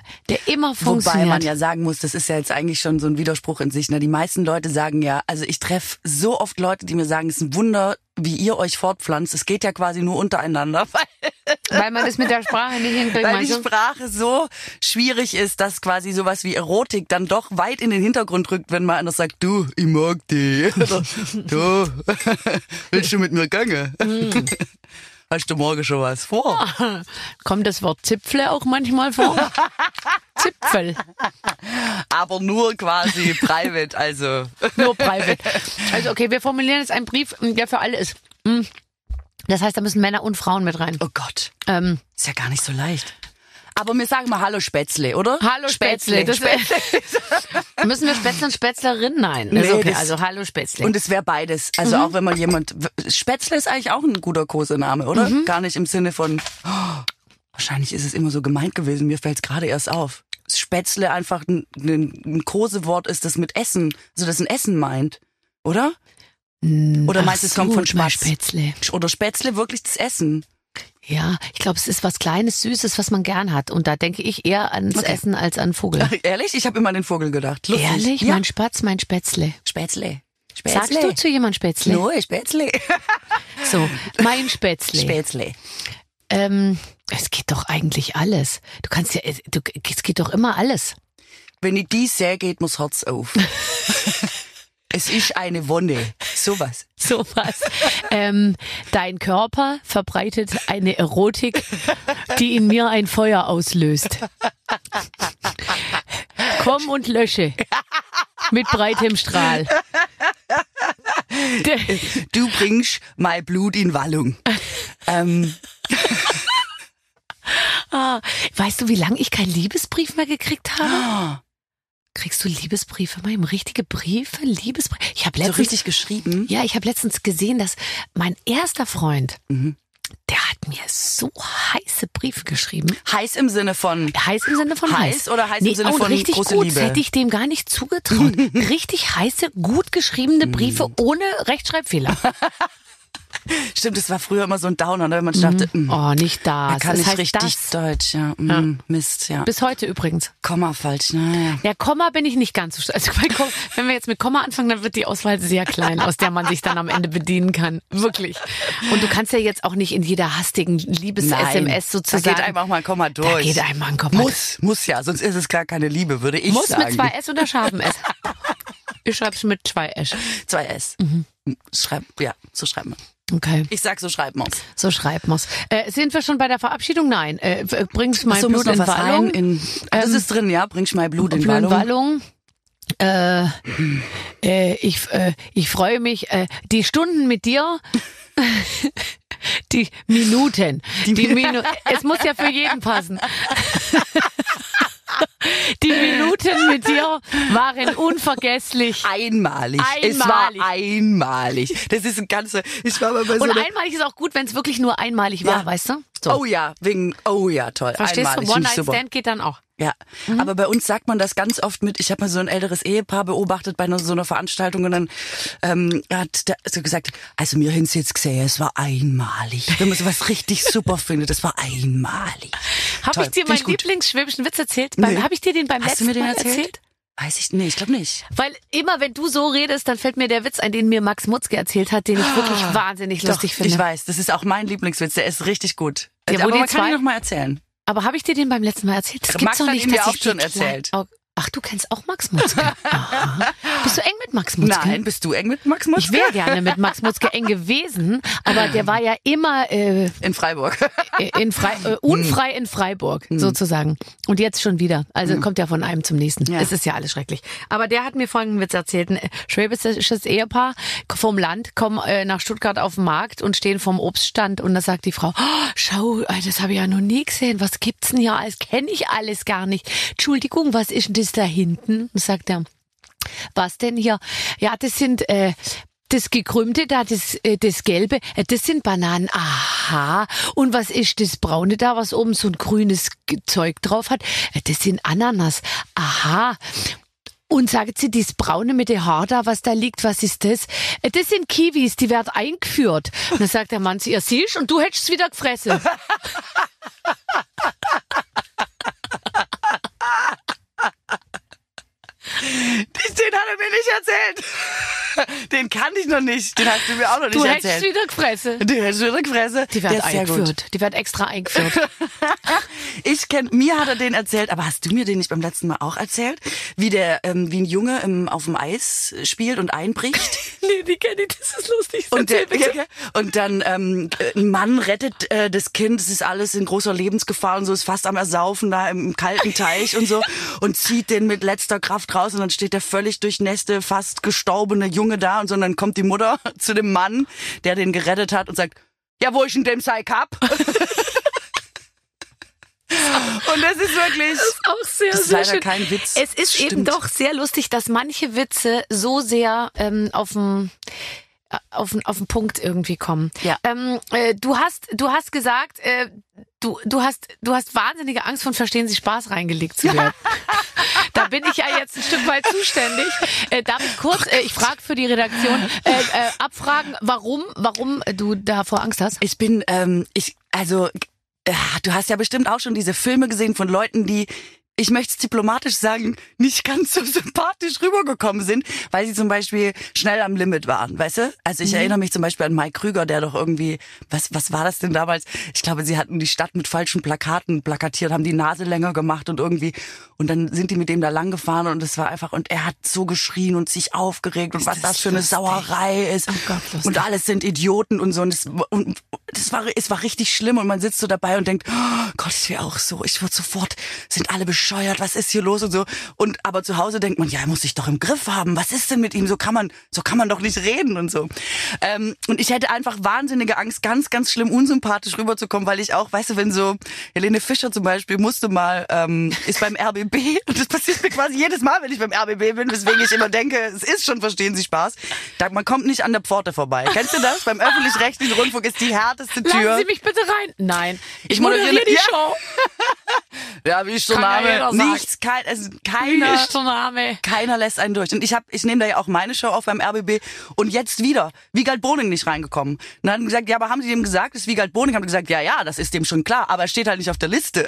B: immer funktioniert.
D: Wobei man ja sagen muss, das ist ja jetzt eigentlich schon so ein Widerspruch in sich. Ne? Die meisten Leute sagen ja, also ich treffe so oft Leute, die mir sagen, es ist ein Wunder, wie ihr euch fortpflanzt. Es geht ja quasi nur untereinander, weil
B: Weil man das mit der Sprache nicht hinkriegt.
D: Weil die
B: meinst du?
D: Sprache so schwierig ist, dass quasi sowas wie Erotik dann doch weit in den Hintergrund rückt, wenn mal einer sagt, du, ich mag die. Oder, du, willst du mit mir gehen? Hast du morgen schon was vor?
B: Kommt das Wort Zipfle auch manchmal vor? Zipfel.
D: Aber nur quasi private, also.
B: Nur private. Also okay, wir formulieren jetzt einen Brief, der für alle ist. Das heißt, da müssen Männer und Frauen mit rein.
D: Oh Gott, ist ja gar nicht so leicht. Aber wir sagen mal Hallo Spätzle, oder?
B: Hallo Spätzle. Müssen wir Spätzle und Spätzlerin? Nein.
D: Nee,
B: ist okay.
D: das-
B: Also Hallo Spätzle.
D: Und es wäre beides. Also auch wenn man Spätzle ist eigentlich auch ein guter Kosename, oder? Gar nicht im Sinne von, wahrscheinlich ist es immer so gemeint gewesen, mir fällt es gerade erst auf. Spätzle einfach ein Kosewort ist, das mit Essen, also das ein Essen meint, oder? Oder meinst du, es kommt von Spatz?
B: Spätzle.
D: Oder Spätzle wirklich das Essen?
B: Ja, ich glaube, es ist was Kleines, Süßes, was man gern hat. Und da denke ich eher ans Essen als an Vogel.
D: Ehrlich? Ich habe immer an den Vogel gedacht. Lustig.
B: Ehrlich?
D: Ja.
B: Mein Spatz, mein Spätzle.
D: Spätzle.
B: Sagst du zu jemand Spätzle?
D: No, Spätzle.
B: So, mein Spätzle.
D: Spätzle.
B: Es geht doch eigentlich alles. Du kannst ja, es geht doch immer alles.
D: Wenn ich dies sehe, geht mir's Herz auf. Es ist eine Wonne. Sowas.
B: Sowas. Dein Körper verbreitet eine Erotik, die in mir ein Feuer auslöst. Komm und lösche. Mit breitem Strahl.
D: Du bringst mein Blut in Wallung.
B: Weißt du, wie lange ich keinen Liebesbrief mehr gekriegt habe? Kriegst du Liebesbriefe? Mal richtige Briefe? Liebesbriefe? Ich habe
D: So
B: letztens,
D: richtig geschrieben.
B: ja, ich habe letztens gesehen, dass mein erster Freund, der hat mir so heiße Briefe geschrieben.
D: Heiß im Sinne von
B: Heiß im Sinne von heiß.
D: Heiß oder heiß im Sinne
B: und
D: von
B: richtig
D: große
B: gut.
D: Liebe?
B: Das hätte ich dem gar nicht zugetraut. Richtig heiße, gut geschriebene Briefe ohne Rechtschreibfehler.
D: Stimmt, das war früher immer so ein Downer, ne, wenn man dachte,
B: Oh, nicht das.
D: er kann
B: das
D: nicht
B: heißt
D: richtig
B: das.
D: Deutsch. Ja. Mist, ja.
B: Bis heute übrigens.
D: Komma falsch, naja.
B: Ja, Komma bin ich nicht ganz so stark. Also wenn wir jetzt mit Komma anfangen, dann wird die Auswahl sehr klein, aus der man sich dann am Ende bedienen kann. Wirklich. Und du kannst ja jetzt auch nicht in jeder hastigen Liebes-SMS sozusagen.
D: Da geht einfach mal ein Komma durch.
B: Da geht einmal ein Komma.
D: Muss ja, sonst ist es gar keine Liebe, würde ich
B: Muss
D: sagen.
B: mit 2 S oder scharfem S? Ich schreib's mit 2 S.
D: 2 S. So schreiben wir.
B: Okay,
D: Ich sag, so schreiben wir's.
B: so schreibt man's. Sind wir schon bei der Verabschiedung? Nein. Bringst mein
D: So, muss
B: Blut
D: noch
B: in
D: was
B: Wallung?
D: rein. Das ist drin, ja. Bringst mein Blut in Wallung.
B: Ich freue mich. Die Stunden mit dir. Die Minuten. Es muss ja für jeden passen. Die Minuten mit dir waren unvergesslich.
D: Einmalig.
B: Einmalig.
D: Es war einmalig. Das ist ein ganzer. Ich war mal bei so
B: Und
D: einer,
B: einmalig ist auch gut, wenn es wirklich nur einmalig war,
D: Ja.
B: weißt du? So.
D: Oh ja, toll.
B: Verstehst
D: einmalig.
B: du?
D: Finde ich super.
B: One-Night-Stand geht dann auch.
D: Ja, aber bei uns sagt man das ganz oft mit, ich habe mal so ein älteres Ehepaar beobachtet bei so einer Veranstaltung und dann hat der so gesagt, also mir haben sie jetzt gesehen, es war einmalig. Wenn man sowas richtig super findet, das war einmalig.
B: Habe
D: Toll.
B: ich dir
D: Find
B: meinen
D: ich gut.
B: Lieblingsschwäbischen Witz erzählt?
D: Nee.
B: Habe ich dir den beim
D: Hast du
B: letzten
D: mir den
B: Mal
D: erzählt? Weiß ich, nee, ich glaube nicht.
B: Weil immer, wenn du so redest, dann fällt mir der Witz ein, den mir Max Mutzke erzählt hat, den ich wirklich wahnsinnig lustig
D: Doch,
B: finde.
D: ich weiß, das ist auch mein Lieblingswitz, der ist richtig gut.
B: Der, wo
D: aber
B: die
D: man kann
B: zwei-
D: ihn noch mal erzählen.
B: Aber habe ich dir den beim letzten Mal erzählt? Das
D: Max
B: gibt's doch
D: hat
B: nicht,
D: ihn mir
B: dass
D: auch
B: ich
D: schon
B: die klein-
D: erzählt.
B: Oh, ach, du kennst auch Max Mutzke? Aha. Bist du eng mit Max Mutzke?
D: Nein, bist du eng mit Max Mutzke?
B: Ich wäre gerne mit Max Mutzke eng gewesen, aber der war ja immer
D: In Freiburg.
B: unfrei in Freiburg, sozusagen. Und jetzt schon wieder. Also kommt ja von einem zum nächsten.
D: Ja.
B: Es ist ja alles schrecklich. Aber der hat mir folgenden Witz erzählt. Ein schwäbisches Ehepaar vom Land kommen nach Stuttgart auf den Markt und stehen vom Obststand und da sagt die Frau, oh, schau, das habe ich ja noch nie gesehen. Was gibt's denn hier? Das kenne ich alles gar nicht. Entschuldigung, was ist denn das da hinten? Und sagt er, was denn hier? Ja, das sind das Gekrümmte da, das Gelbe, das sind Bananen. Aha. Und was ist das Braune da, was oben so ein grünes Zeug drauf hat? Das sind Ananas. Aha. Und sagen Sie, das Braune mit dem Haar da, was da liegt, was ist das? Das sind Kiwis, die werden eingeführt. Und dann sagt der Mann zu ihr, siehst, und du hättest es wieder gefressen.
D: Den hat er mir nicht erzählt. Den kann ich noch nicht. Den hast du mir auch noch nicht erzählt.
B: Du hättest wieder gefressen.
D: Die hättest du wieder gefressen.
B: Die wird
D: Der ist sehr gut.
B: eingeführt. Die wird extra eingeführt.
D: Mir hat er den erzählt, aber hast du mir den nicht beim letzten Mal auch erzählt? Wie ein Junge auf dem Eis spielt und einbricht?
B: Nee, die kenne ich, das ist lustig.
D: Und dann ein Mann rettet das Kind, es ist alles in großer Lebensgefahr und so, ist fast am Ersaufen da im kalten Teich und so und zieht den mit letzter Kraft raus und dann steht der völlig durchnässte, fast gestorbene Junge da und so, und dann kommt die Mutter zu dem Mann, der den gerettet hat und sagt, ja, wo ich in dem Seich hab? Und das ist wirklich...
B: Das ist auch sehr,
D: das ist
B: sehr
D: leider
B: schön.
D: kein Witz.
B: Es ist eben doch sehr lustig, dass manche Witze so sehr auf den Punkt irgendwie kommen.
D: Ja.
B: Du hast gesagt, du hast wahnsinnige Angst von Verstehen Sie Spaß reingelegt zu werden. Da bin ich ja jetzt ein Stück weit zuständig. Darf ich kurz, ich frage für die Redaktion, abfragen, warum du davor Angst hast?
D: Du hast ja bestimmt auch schon diese Filme gesehen von Leuten, die, ich möchte es diplomatisch sagen, nicht ganz so sympathisch rübergekommen sind, weil sie zum Beispiel schnell am Limit waren, weißt du? Also ich erinnere mich zum Beispiel an Mike Krüger, der doch irgendwie, was war das denn damals? Ich glaube, sie hatten die Stadt mit falschen Plakaten plakatiert, haben die Nase länger gemacht und dann sind die mit dem da lang gefahren und es war einfach, und er hat so geschrien und sich aufgeregt und was das für eine Sauerei ist.
B: Oh Gott, lustig.
D: Und alles sind Idioten und so, und es war richtig schlimm und man sitzt so dabei und denkt, oh Gott, ich wäre auch so, ich würde sofort, sind alle bescheuert, was ist hier los und so. Und aber zu Hause denkt man, ja, er muss sich doch im Griff haben. Was ist denn mit ihm? So kann man doch nicht reden und so. Und ich hätte einfach wahnsinnige Angst, ganz, ganz schlimm unsympathisch rüberzukommen, weil ich auch, weißt du, wenn so Helene Fischer zum Beispiel musste mal, ist beim RBB, und das passiert mir quasi jedes Mal, wenn ich beim RBB bin, weswegen ich immer denke, es ist schon, verstehen Sie Spaß. Man kommt nicht an der Pforte vorbei. Kennst du das? Beim öffentlich-rechtlichen Rundfunk ist die härteste Tür.
B: Lassen Sie mich bitte rein. Nein, ich moderiere die Show.
D: Ja, wie ist der
B: Kann ja
D: Name?
B: jeder
D: Nichts,
B: Wie ist der Name?
D: keiner lässt einen durch. Und ich nehme da ja auch meine Show auf beim RBB und jetzt wieder Wiegald Boning nicht reingekommen. Und dann haben gesagt, ja, aber haben Sie dem gesagt, das ist Wiegald Boning? Haben die gesagt, ja, das ist dem schon klar, aber er steht halt nicht auf der Liste.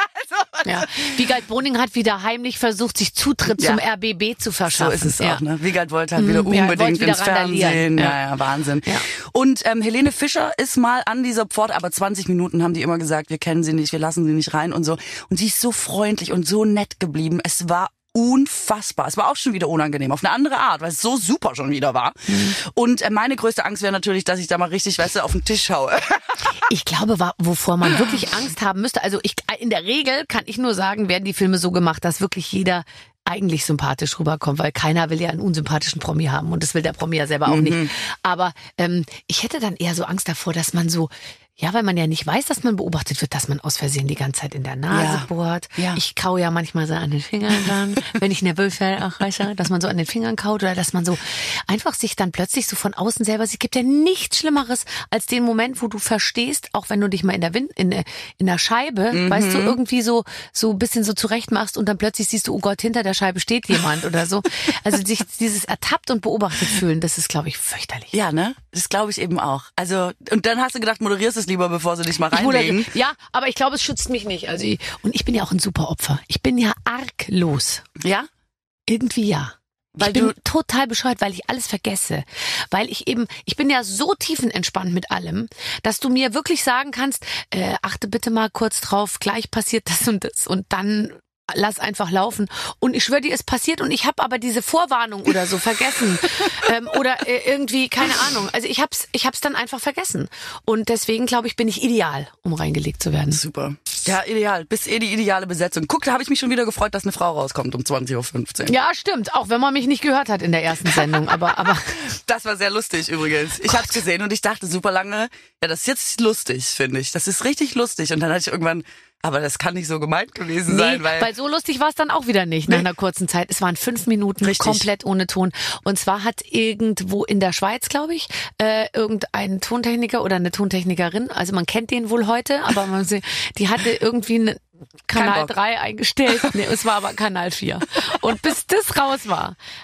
B: Ja. Wiegald Boning hat wieder heimlich versucht, sich Zutritt zum RBB zu verschaffen.
D: So ist es auch, ne? Wiegald wollte halt wieder unbedingt
B: wieder
D: ins Fernsehen. Ja, Wahnsinn.
B: Ja.
D: Und Helene Fischer ist mal an dieser Pforte, aber 20 Minuten haben die immer gesagt, wir kennen sie nicht, wir lassen sie nicht rein und so. Und sie ist so freundlich und so nett geblieben. Es war unfassbar. Es war auch schon wieder unangenehm, auf eine andere Art, weil es so super schon wieder war. Und meine größte Angst wäre natürlich, dass ich da mal richtig, weißt du, auf den Tisch haue.
B: Ich glaube, wovor man wirklich Angst haben müsste, also in der Regel kann ich nur sagen, werden die Filme so gemacht, dass wirklich jeder eigentlich sympathisch rüberkommt, weil keiner will ja einen unsympathischen Promi haben und das will der Promi ja selber auch nicht. Aber ich hätte dann eher so Angst davor, dass man so, ja, weil man ja nicht weiß, dass man beobachtet wird, dass man aus Versehen die ganze Zeit in der Nase bohrt. Ja. Ich kau ja manchmal so an den Fingern dann, wenn ich nervös werde, auch weißt du, dass man so an den Fingern kaut oder dass man so einfach sich dann plötzlich so von außen selber sieht. Es gibt ja nichts Schlimmeres als den Moment, wo du verstehst, auch wenn du dich mal in der Scheibe, weißt du, irgendwie so ein bisschen so zurecht machst und dann plötzlich siehst du, oh Gott, hinter der Scheibe steht jemand oder so. Also sich dieses ertappt und beobachtet fühlen, das ist, glaube ich, fürchterlich.
D: Ja, ne? Das glaube ich eben auch. Also, und dann hast du gedacht, moderierst es lieber, bevor sie dich mal reinlegen.
B: Ja, aber ich glaube, es schützt mich nicht. Also und ich bin ja auch ein super Opfer. Ich bin ja arglos.
D: Ja?
B: Irgendwie ja. Ich bin total bescheuert, weil ich alles vergesse. Weil ich bin ja so tiefenentspannt mit allem, dass du mir wirklich sagen kannst, achte bitte mal kurz drauf, gleich passiert das und dann lass einfach laufen. Und ich schwöre dir, es passiert und ich habe aber diese Vorwarnung oder so vergessen. Oder irgendwie, keine Ahnung. Also ich hab's dann einfach vergessen. Und deswegen, glaube ich, bin ich ideal, um reingelegt zu werden.
D: Super. Ja, ideal. Bist die ideale Besetzung. Guck, da habe ich mich schon wieder gefreut, dass eine Frau rauskommt um 20.15 Uhr.
B: Ja, stimmt. Auch wenn man mich nicht gehört hat in der ersten Sendung. Aber
D: das war sehr lustig übrigens. Ich hab's gesehen und ich dachte super lange, ja, das ist jetzt lustig, finde ich. Das ist richtig lustig. Und dann hatte ich irgendwann, aber das kann nicht so gemeint gewesen sein. Weil
B: so lustig war es dann auch wieder nicht nach einer kurzen Zeit. Es waren 5 Minuten komplett ohne Ton. Und zwar hat irgendwo in der Schweiz, glaube ich, irgendein Tontechniker oder eine Tontechnikerin, also man kennt den wohl heute, aber die hatte irgendwie Kanal 3 eingestellt. Nee, es war aber Kanal 4. Und bis das raus war,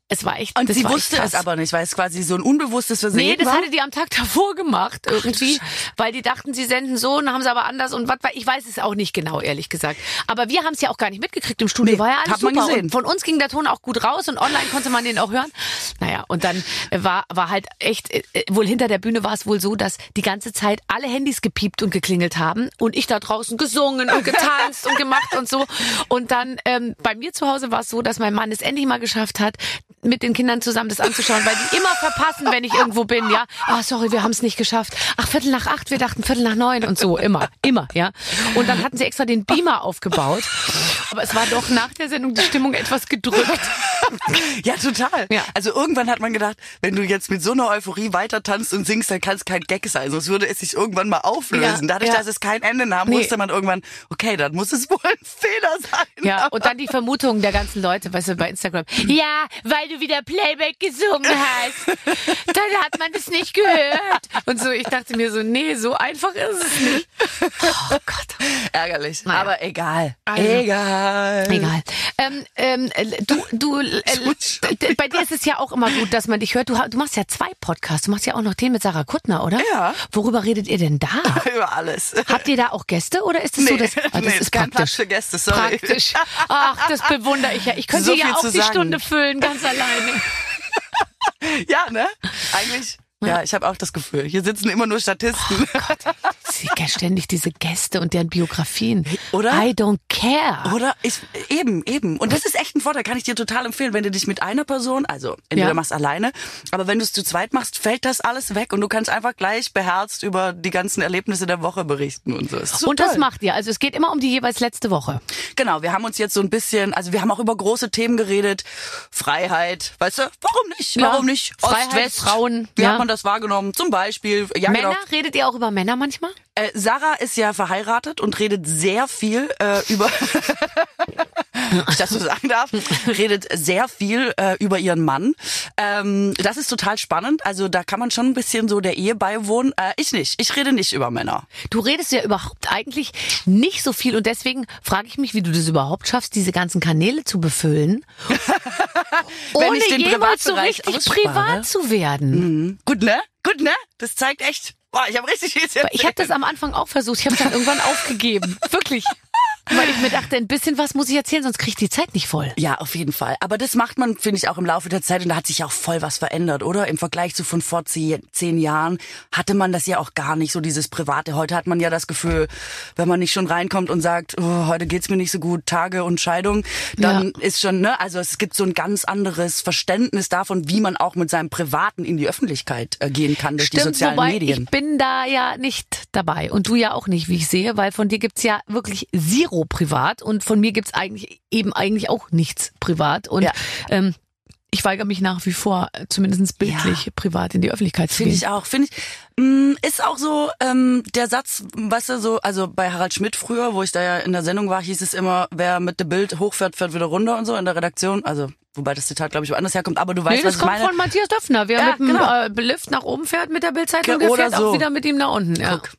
B: Es war echt.
D: Und
B: das
D: sie
B: war
D: wusste
B: echt
D: es
B: krass.
D: aber nicht, weil es quasi so ein unbewusstes Versehen
B: Nee, das
D: war.
B: hatte die am Tag davor gemacht irgendwie, weil die dachten, sie senden so und dann haben sie aber anders und was, ich weiß es auch nicht genau, ehrlich gesagt. Aber wir haben es ja auch gar nicht mitgekriegt im Studio,
D: Nee,
B: war ja alles
D: hat man
B: super.
D: gesehen.
B: Und von uns ging der Ton auch gut raus und online konnte man den auch hören. Naja, und dann war halt echt, wohl hinter der Bühne war es wohl so, dass die ganze Zeit alle Handys gepiept und geklingelt haben und ich da draußen gesungen und getanzt und gemacht und so. Und dann bei mir zu Hause war es so, dass mein Mann es endlich mal geschafft hat, mit den Kindern zusammen das anzuschauen, weil die immer verpassen, wenn ich irgendwo bin, ja. Ah, sorry, wir haben es nicht geschafft. Ach, 7:45, wir dachten 8:45 und so, immer, ja. Und dann hatten sie extra den Beamer aufgebaut, aber es war doch nach der Sendung die Stimmung etwas gedrückt.
D: Ja, total.
B: Ja.
D: Also irgendwann hat man gedacht, wenn du jetzt mit so einer Euphorie weiter tanzt und singst, dann kann es kein Gag sein, sonst würde es sich irgendwann mal auflösen.
B: Ja,
D: Dadurch,
B: ja.
D: dass es kein Ende nahm,
B: Nee.
D: wusste man irgendwann, okay, dann muss es wohl ein Fehler sein.
B: Ja, und dann die Vermutung der ganzen Leute, weißt du, bei Instagram. Ja, weil du wieder Playback gesungen hast. Dann hat man das nicht gehört. Und so, ich dachte mir so, nee, so einfach ist es nicht. Oh Gott.
D: Ärgerlich.
B: Naja.
D: Aber egal.
B: Also.
D: Egal.
B: Egal. Bei dir ist es ja auch immer gut, dass man dich hört. Du machst ja 2 Podcasts. Du machst ja auch noch den mit Sarah Kuttner, oder?
D: Ja.
B: Worüber redet ihr denn da?
D: Über alles.
B: Habt ihr da auch Gäste oder ist es so, dass das
D: nee,
B: ist
D: kein Platz
B: praktisch?
D: für Gäste, sorry.
B: Praktisch. Ach, das bewundere ich ja. Ich könnte
D: So
B: ja
D: viel
B: auch
D: zu
B: die
D: sagen.
B: Stunde füllen, ganz alleine.
D: Ja, ne? Eigentlich, ja, ich habe auch das Gefühl. Hier sitzen immer nur Statisten.
B: Ständig diese Gäste und deren Biografien.
D: Oder?
B: I don't care.
D: Oder? Eben. Und das ist echt ein Vorteil, kann ich dir total empfehlen, wenn du dich mit einer Person, also entweder
B: Ja.
D: machst alleine, aber wenn du es zu zweit machst, fällt das alles weg und du kannst einfach gleich beherzt über die ganzen Erlebnisse der Woche berichten und so. Ist so
B: Und das
D: toll.
B: macht ihr. Also es geht immer um die jeweils letzte Woche.
D: Genau, wir haben uns jetzt so ein bisschen, also wir haben auch über große Themen geredet. Freiheit, weißt du, warum nicht?
B: Ja.
D: Warum nicht?
B: Freiheit,
D: Ost, West,
B: Frauen,
D: Wie
B: ja.
D: hat man das wahrgenommen? Zum Beispiel, ja
B: Männer?
D: genau.
B: Redet ihr auch über Männer manchmal?
D: Sarah ist ja verheiratet und redet sehr viel über, wenn ich das so sagen darf, redet sehr viel über ihren Mann. Das ist total spannend. Also da kann man schon ein bisschen so der Ehe beiwohnen. Ich nicht. Ich rede nicht über Männer.
B: Du redest ja überhaupt eigentlich nicht so viel und deswegen frage ich mich, wie du das überhaupt schaffst, diese ganzen Kanäle zu befüllen,
D: Wenn
B: ohne
D: ich den
B: jemals so
D: Privatbereich
B: richtig
D: ausspare.
B: privat zu werden.
D: Gut, ne? Das zeigt echt. Boah, ich habe richtig viel zu
B: Ich habe das am Anfang auch versucht, ich habe dann irgendwann aufgegeben. Wirklich. Weil ich mir dachte, ein bisschen was muss ich erzählen, sonst kriege ich die Zeit nicht voll.
D: Ja, auf jeden Fall. Aber das macht man, finde ich, auch im Laufe der Zeit. Und da hat sich auch voll was verändert, oder? Im Vergleich zu von vor 10 Jahren hatte man das ja auch gar nicht, so dieses Private. Heute hat man ja das Gefühl, wenn man nicht schon reinkommt und sagt, oh, heute geht's mir nicht so gut, Tage und Scheidung, dann ist schon, ne? Also es gibt so ein ganz anderes Verständnis davon, wie man auch mit seinem Privaten in die Öffentlichkeit gehen kann durch die sozialen
B: wobei
D: Medien.
B: ich bin da ja nicht dabei und du ja auch nicht, wie ich sehe, weil von dir gibt's ja wirklich zero privat und von mir gibt's eigentlich auch nichts privat und
D: Ja.
B: ich weigere mich nach wie vor, zumindest bildlich privat in die Öffentlichkeit zu
D: Finde
B: gehen.
D: ich auch. Ist auch so der Satz, weißt du, so, also bei Harald Schmidt früher, wo ich da ja in der Sendung war, hieß es immer, wer mit dem Bild hochfährt, fährt wieder runter und so in der Redaktion. Also, wobei das Zitat, glaube ich, woanders herkommt, aber du weißt,
B: Nee,
D: was
B: das
D: ich
B: kommt
D: meine.
B: von Matthias Döpfner. Wer
D: Ja,
B: mit dem
D: genau.
B: Lift nach oben fährt mit der Bildzeitung,
D: Oder
B: der fährt
D: so.
B: auch wieder mit ihm nach unten. Ja.
D: Guck.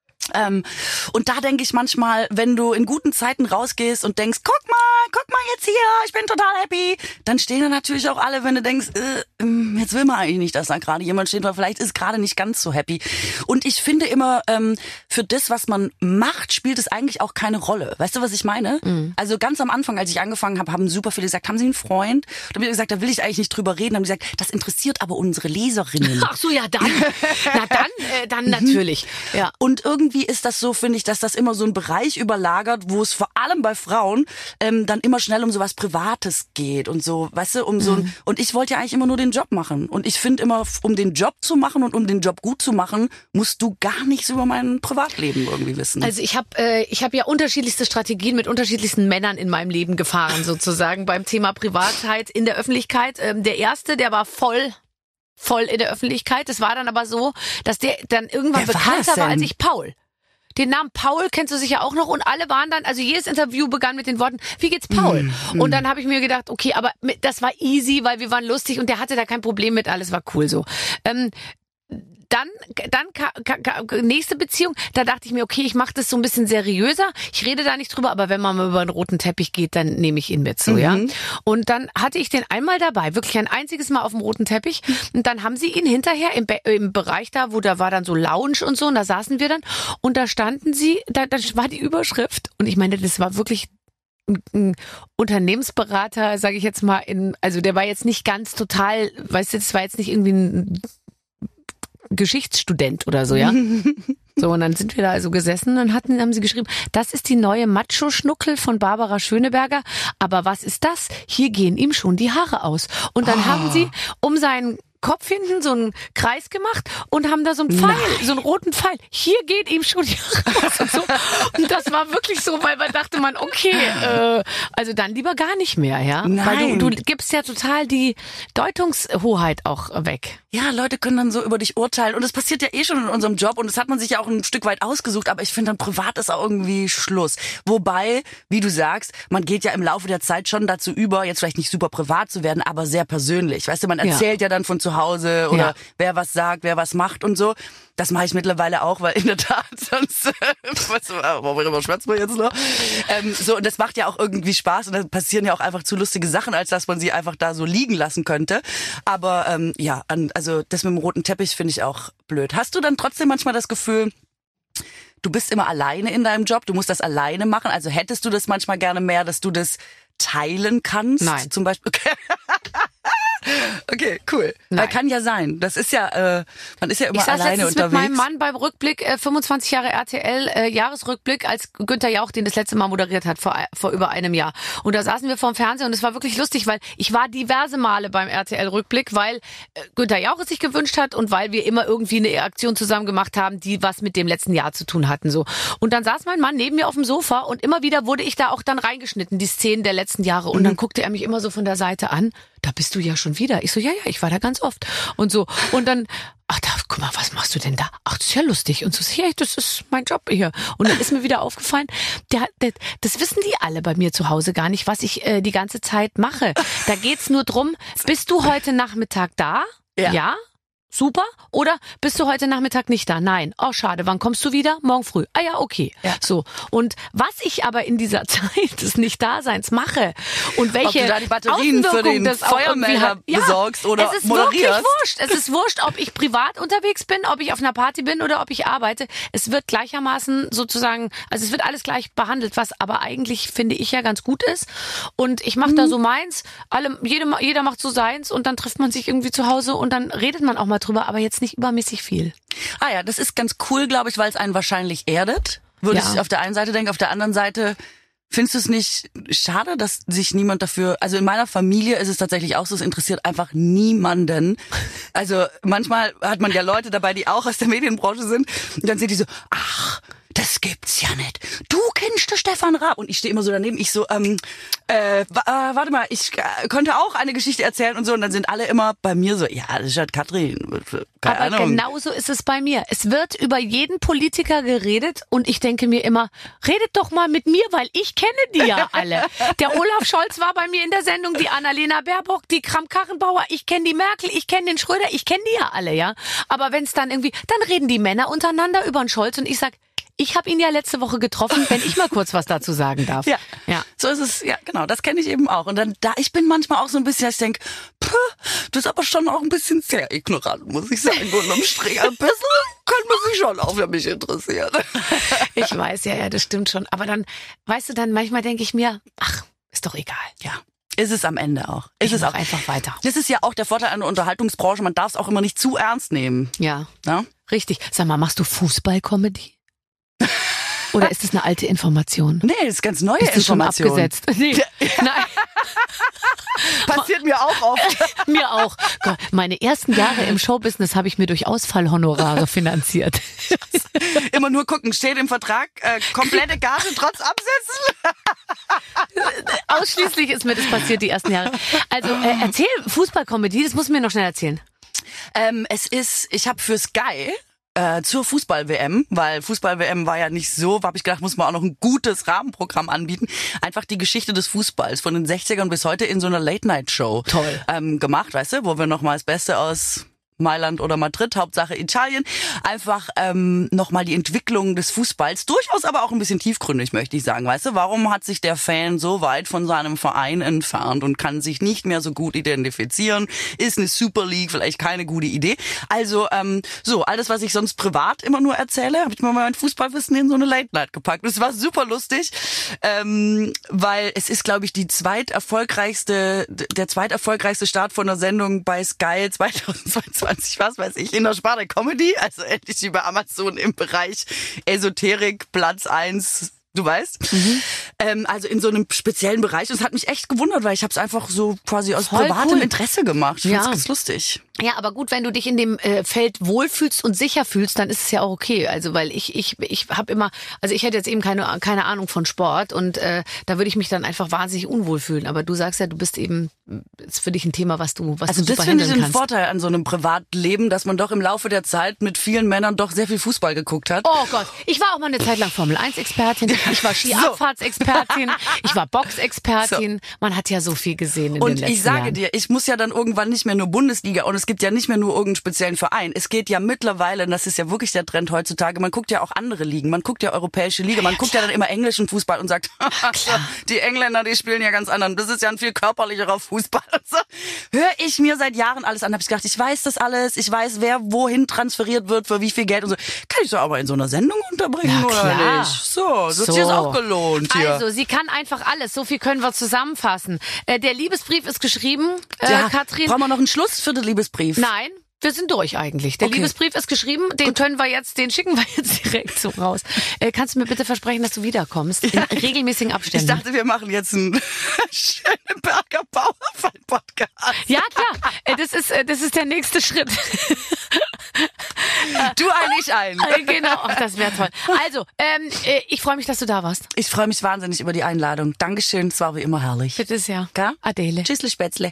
D: Und da denke ich manchmal, wenn du in guten Zeiten rausgehst und denkst, guck mal jetzt hier, ich bin total happy, dann stehen da natürlich auch alle, wenn du denkst, jetzt will man eigentlich nicht, dass da gerade jemand steht, weil vielleicht ist gerade nicht ganz so happy. Und ich finde immer, für das, was man macht, spielt es eigentlich auch keine Rolle. Weißt du, was ich meine? Also ganz am Anfang, als ich angefangen habe, haben super viele gesagt, haben Sie einen Freund? Da habe ich gesagt, da will ich eigentlich nicht drüber reden. Da haben die gesagt, das interessiert aber unsere Leserinnen.
B: Ach so, ja, dann. Na dann natürlich. Ja.
D: Und irgendwie ist das so, finde ich, dass das immer so ein Bereich überlagert, wo es vor allem bei Frauen dann immer schnell um sowas Privates geht und so, weißt du, um so ein, und ich wollte ja eigentlich immer nur den Job machen. Und ich finde immer, um den Job zu machen und um den Job gut zu machen, musst du gar nichts über mein Privatleben irgendwie wissen.
B: Also ich habe ja unterschiedlichste Strategien mit unterschiedlichsten Männern in meinem Leben gefahren, sozusagen, beim Thema Privatheit in der Öffentlichkeit. Der erste, der war voll in der Öffentlichkeit. Das war dann aber so, dass der dann irgendwann
D: Wer war
B: bekannter
D: das
B: war als
D: denn?
B: ich, Paul. Den Namen Paul kennst du sicher auch noch und alle waren dann, also jedes Interview begann mit den Worten, wie geht's Paul? Und dann habe ich mir gedacht, okay, aber das war easy, weil wir waren lustig und der hatte da kein Problem mit, alles war cool so. nächste Beziehung, da dachte ich mir, okay, ich mache das so ein bisschen seriöser. Ich rede da nicht drüber, aber wenn man mal über einen roten Teppich geht, dann nehme ich ihn mit, so, ja. Und dann hatte ich den einmal dabei, wirklich ein einziges Mal auf dem roten Teppich. Und dann haben sie ihn hinterher im Bereich da, wo da war dann so Lounge und so, und da saßen wir dann und da standen sie, da war die Überschrift. Und ich meine, das war wirklich ein Unternehmensberater, sage ich jetzt mal, also der war jetzt nicht ganz total, weißt du, das war jetzt nicht irgendwie ein Geschichtsstudent oder so, ja. So, und dann sind wir da also gesessen und haben sie geschrieben, das ist die neue Macho-Schnuckel von Barbara Schöneberger. Aber was ist das? Hier gehen ihm schon die Haare aus. Und dann haben sie um seinen Kopf hinten so einen Kreis gemacht und haben da so einen Pfeil, so einen roten Pfeil. Hier geht ihm schon die Haare aus und so. Und das war wirklich so, weil man dachte okay, also dann lieber gar nicht mehr, ja.
D: Nein.
B: Weil du gibst ja total die Deutungshoheit auch weg.
D: Ja, Leute können dann so über dich urteilen und das passiert ja eh schon in unserem Job und das hat man sich ja auch ein Stück weit ausgesucht, aber ich finde dann privat ist auch irgendwie Schluss. Wobei, wie du sagst, man geht ja im Laufe der Zeit schon dazu über, jetzt vielleicht nicht super privat zu werden, aber sehr persönlich. Weißt du, man erzählt ja dann von zu Hause oder wer was sagt, wer was macht und so. Das mache ich mittlerweile auch, weil in der Tat sonst, worüber schwätzen wir jetzt noch? So, und das macht ja auch irgendwie Spaß und da passieren ja auch einfach zu lustige Sachen, als dass man sie einfach da so liegen lassen könnte. Aber also das mit dem roten Teppich finde ich auch blöd. Hast du dann trotzdem manchmal das Gefühl, du bist immer alleine in deinem Job, du musst das alleine machen? Also hättest du das manchmal gerne mehr, dass du das teilen kannst?
B: Nein.
D: Zum Beispiel. Okay, cool.
B: Nein.
D: Weil kann ja sein. Das ist ja, man ist ja immer
B: Ich saß
D: alleine
B: letztens
D: unterwegs.
B: mit meinem Mann beim Rückblick, 25 Jahre RTL, Jahresrückblick, als Günther Jauch den das letzte Mal moderiert hat, vor über einem Jahr. Und da saßen wir vorm Fernseher und es war wirklich lustig, weil ich war diverse Male beim RTL-Rückblick, weil Günther Jauch es sich gewünscht hat und weil wir immer irgendwie eine Aktion zusammen gemacht haben, die was mit dem letzten Jahr zu tun hatten, so. Und dann saß mein Mann neben mir auf dem Sofa und immer wieder wurde ich da auch dann reingeschnitten, die Szenen der letzten Jahre. Und dann guckte er mich immer so von der Seite an. Da bist du ja schon wieder. Ich so, ja, ich war da ganz oft. Und so. Und dann, guck mal, was machst du denn da? Ach, das ist ja lustig. Und so, ja, das ist mein Job hier. Und dann ist mir wieder aufgefallen, das wissen die alle bei mir zu Hause gar nicht, was ich die ganze Zeit mache. Da geht's nur drum, bist du heute Nachmittag da? Ja. Super. Oder bist du heute Nachmittag nicht da? Nein. Oh, schade. Wann kommst du wieder? Morgen früh. Ah ja, okay. Ja. So. Und was ich aber in dieser Zeit des Nichtdaseins mache und welche
D: ob du da die Batterien für den Feuermelder besorgst oder
B: es ist
D: moderierst.
B: Wirklich wurscht. Es ist wurscht, ob ich privat unterwegs bin, ob ich auf einer Party bin oder ob ich arbeite. Es wird gleichermaßen sozusagen, also es wird alles gleich behandelt, was aber eigentlich, finde ich, ja ganz gut ist. Und ich mache da so meins. Jeder macht so seins und dann trifft man sich irgendwie zu Hause und dann redet man auch mal drüber, aber jetzt nicht übermäßig viel.
D: Ah ja, das ist ganz cool, glaube ich, weil es einen wahrscheinlich erdet. Würde ich auf der einen Seite denken, auf der anderen Seite findest du es nicht schade, dass sich niemand dafür, also in meiner Familie ist es tatsächlich auch so, es interessiert einfach niemanden. Also manchmal hat man ja Leute dabei, die auch aus der Medienbranche sind und dann sind die so, ach, das gibt's ja nicht. Du kennst den Stefan Raab. Und ich stehe immer so daneben, ich so, warte mal, ich könnte auch eine Geschichte erzählen und so. Und dann sind alle immer bei mir so, ja, das ist halt Katrin. Keine
B: Aber
D: Ahnung.
B: genauso ist es bei mir. Es wird über jeden Politiker geredet und ich denke mir immer, redet doch mal mit mir, weil ich kenne die ja alle. Der Olaf Scholz war bei mir in der Sendung, die Annalena Baerbock, die Kramp-Karrenbauer, ich kenne die Merkel, ich kenne den Schröder, ich kenne die ja alle, ja. Aber wenn es dann irgendwie, dann reden die Männer untereinander über den Scholz und ich sag, ich habe ihn ja letzte Woche getroffen, wenn ich mal kurz was dazu sagen darf.
D: Ja, so ist es. Ja, genau, das kenne ich eben auch. Und dann ich bin manchmal auch so ein bisschen, ich denke, das ist aber schon auch ein bisschen sehr ignorant, muss ich sagen. Unterm Strich ein bisschen kann man sich schon auch für mich interessieren.
B: Ich weiß, ja, das stimmt schon. Aber dann, weißt du, dann manchmal denke ich mir, ach, ist doch egal.
D: Ja. Ist es am Ende auch.
B: Ist es auch einfach weiter.
D: Das ist ja auch der Vorteil an der Unterhaltungsbranche, man darf es auch immer nicht zu ernst nehmen.
B: Ja, richtig. Sag mal, machst du Fußball-Comedy? Oder ist das eine alte Information?
D: Nee, das ist ganz neue
B: ist
D: Information.
B: Schon abgesetzt? Nee. Nein.
D: Passiert mir auch oft.
B: Mir auch. Gott, meine ersten Jahre im Showbusiness habe ich mir durch Ausfallhonorare finanziert.
D: Immer nur gucken, steht im Vertrag, komplette Gage trotz Absetzen.
B: Ausschließlich ist mir das passiert, die ersten Jahre. Also erzähl Fußball-Comedy, das musst du mir noch schnell erzählen.
D: Ich habe für Sky zur Fußball-WM, weil Fußball-WM war ja nicht so, habe ich gedacht, muss man auch noch ein gutes Rahmenprogramm anbieten. Einfach die Geschichte des Fußballs von den 60ern bis heute in so einer Late-Night-Show
B: Toll.
D: Gemacht, weißt du, wo wir nochmal das Beste aus Mailand oder Madrid, Hauptsache Italien. Einfach nochmal die Entwicklung des Fußballs, durchaus aber auch ein bisschen tiefgründig, möchte ich sagen. Weißt du, warum hat sich der Fan so weit von seinem Verein entfernt und kann sich nicht mehr so gut identifizieren? Ist eine Super League vielleicht keine gute Idee? Also so, alles, was ich sonst privat immer nur erzähle, habe ich mal mein Fußballwissen in so eine Late Night gepackt. Das war super lustig, weil es ist, glaube ich, der zweiterfolgreichste Start von einer Sendung bei Sky 2022, was weiß ich, in der Sparte Comedy, also endlich wie bei Amazon im Bereich Esoterik, Platz 1. Du weißt? Also in so einem speziellen Bereich. Und es hat mich echt gewundert, weil ich habe es einfach so quasi aus privatem Interesse gemacht. Ich find's ganz lustig.
B: Ja, aber gut, wenn du dich in dem Feld wohlfühlst und sicher fühlst, dann ist es ja auch okay. Also weil ich habe immer, also ich hätte jetzt eben keine Ahnung von Sport und da würde ich mich dann einfach wahnsinnig unwohl fühlen. Aber du sagst ja, du bist eben, ist für dich ein Thema, was du super handeln kannst. Also das finde ich einen
D: Vorteil an so einem Privatleben, dass man doch im Laufe der Zeit mit vielen Männern doch sehr viel Fußball geguckt hat.
B: Oh Gott, ich war auch mal eine Zeit lang Formel-1-Expertin, ich war Skiabfahrtsexpertin, ich war Boxexpertin. Man hat ja so viel gesehen in den letzten Jahren. Und ich sage dir, ich muss ja dann irgendwann nicht mehr nur Bundesliga und es gibt ja nicht mehr nur irgendeinen speziellen Verein. Es geht ja mittlerweile, und das ist ja wirklich der Trend heutzutage, man guckt ja auch andere Ligen, man guckt ja europäische Liga, man guckt ja dann immer englischen Fußball und sagt, die Engländer, die spielen ja ganz anderen. Das ist ja ein viel körperlicherer Fußball. So. Höre ich mir seit Jahren alles an, habe ich gedacht, ich weiß das alles, ich weiß, wer wohin transferiert wird, für wie viel Geld und so. Kann ich so aber in so einer Sendung unterbringen oder nicht? So, das ist auch gelohnt hier. Also, sie kann einfach alles. So viel können wir zusammenfassen. Der Liebesbrief ist geschrieben, Katrin.
D: Brauchen wir noch einen Schluss für den Liebesbrief?
B: Nein. Wir sind durch eigentlich. Der Liebesbrief ist geschrieben, den schicken wir jetzt direkt so raus. Kannst du mir bitte versprechen, dass du wiederkommst? In regelmäßigen Abständen.
D: Ich dachte, wir machen jetzt einen Schöneberger Bauernfall-Podcast.
B: Ja, klar. Das ist der nächste Schritt.
D: Du ein, ich ein.
B: Genau, ach, das wäre toll. Also, ich freue mich, dass du da warst.
D: Ich freue mich wahnsinnig über die Einladung. Dankeschön, es war wie immer herrlich.
B: Bitte sehr.
D: Gell?
B: Adele.
D: Tschüssle Spätzle.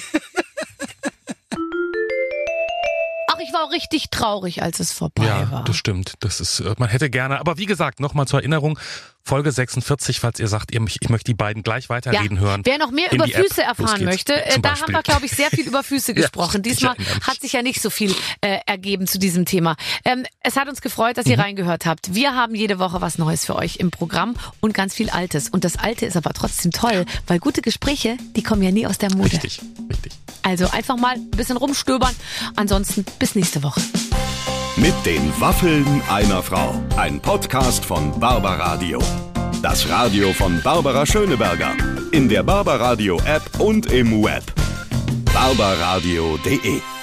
B: Ach, ich war auch richtig traurig, als es vorbei war.
C: Ja, das stimmt. Das ist, man hätte gerne, aber wie gesagt, nochmal zur Erinnerung, Folge 46, falls ihr sagt, ich möchte die beiden gleich weiterreden hören.
B: Wer noch mehr über Füße erfahren möchte, da haben wir, glaube ich, sehr viel über Füße gesprochen. Diesmal hat sich ja nicht so viel ergeben zu diesem Thema. Es hat uns gefreut, dass ihr reingehört habt. Wir haben jede Woche was Neues für euch im Programm und ganz viel Altes. Und das Alte ist aber trotzdem toll, weil gute Gespräche, die kommen ja nie aus der Mode.
C: Richtig.
B: Also einfach mal ein bisschen rumstöbern. Ansonsten bis nächste Woche.
A: Mit den Waffeln einer Frau. Ein Podcast von Barbaradio. Das Radio von Barbara Schöneberger. In der Barbaradio App und im Web. barbaradio.de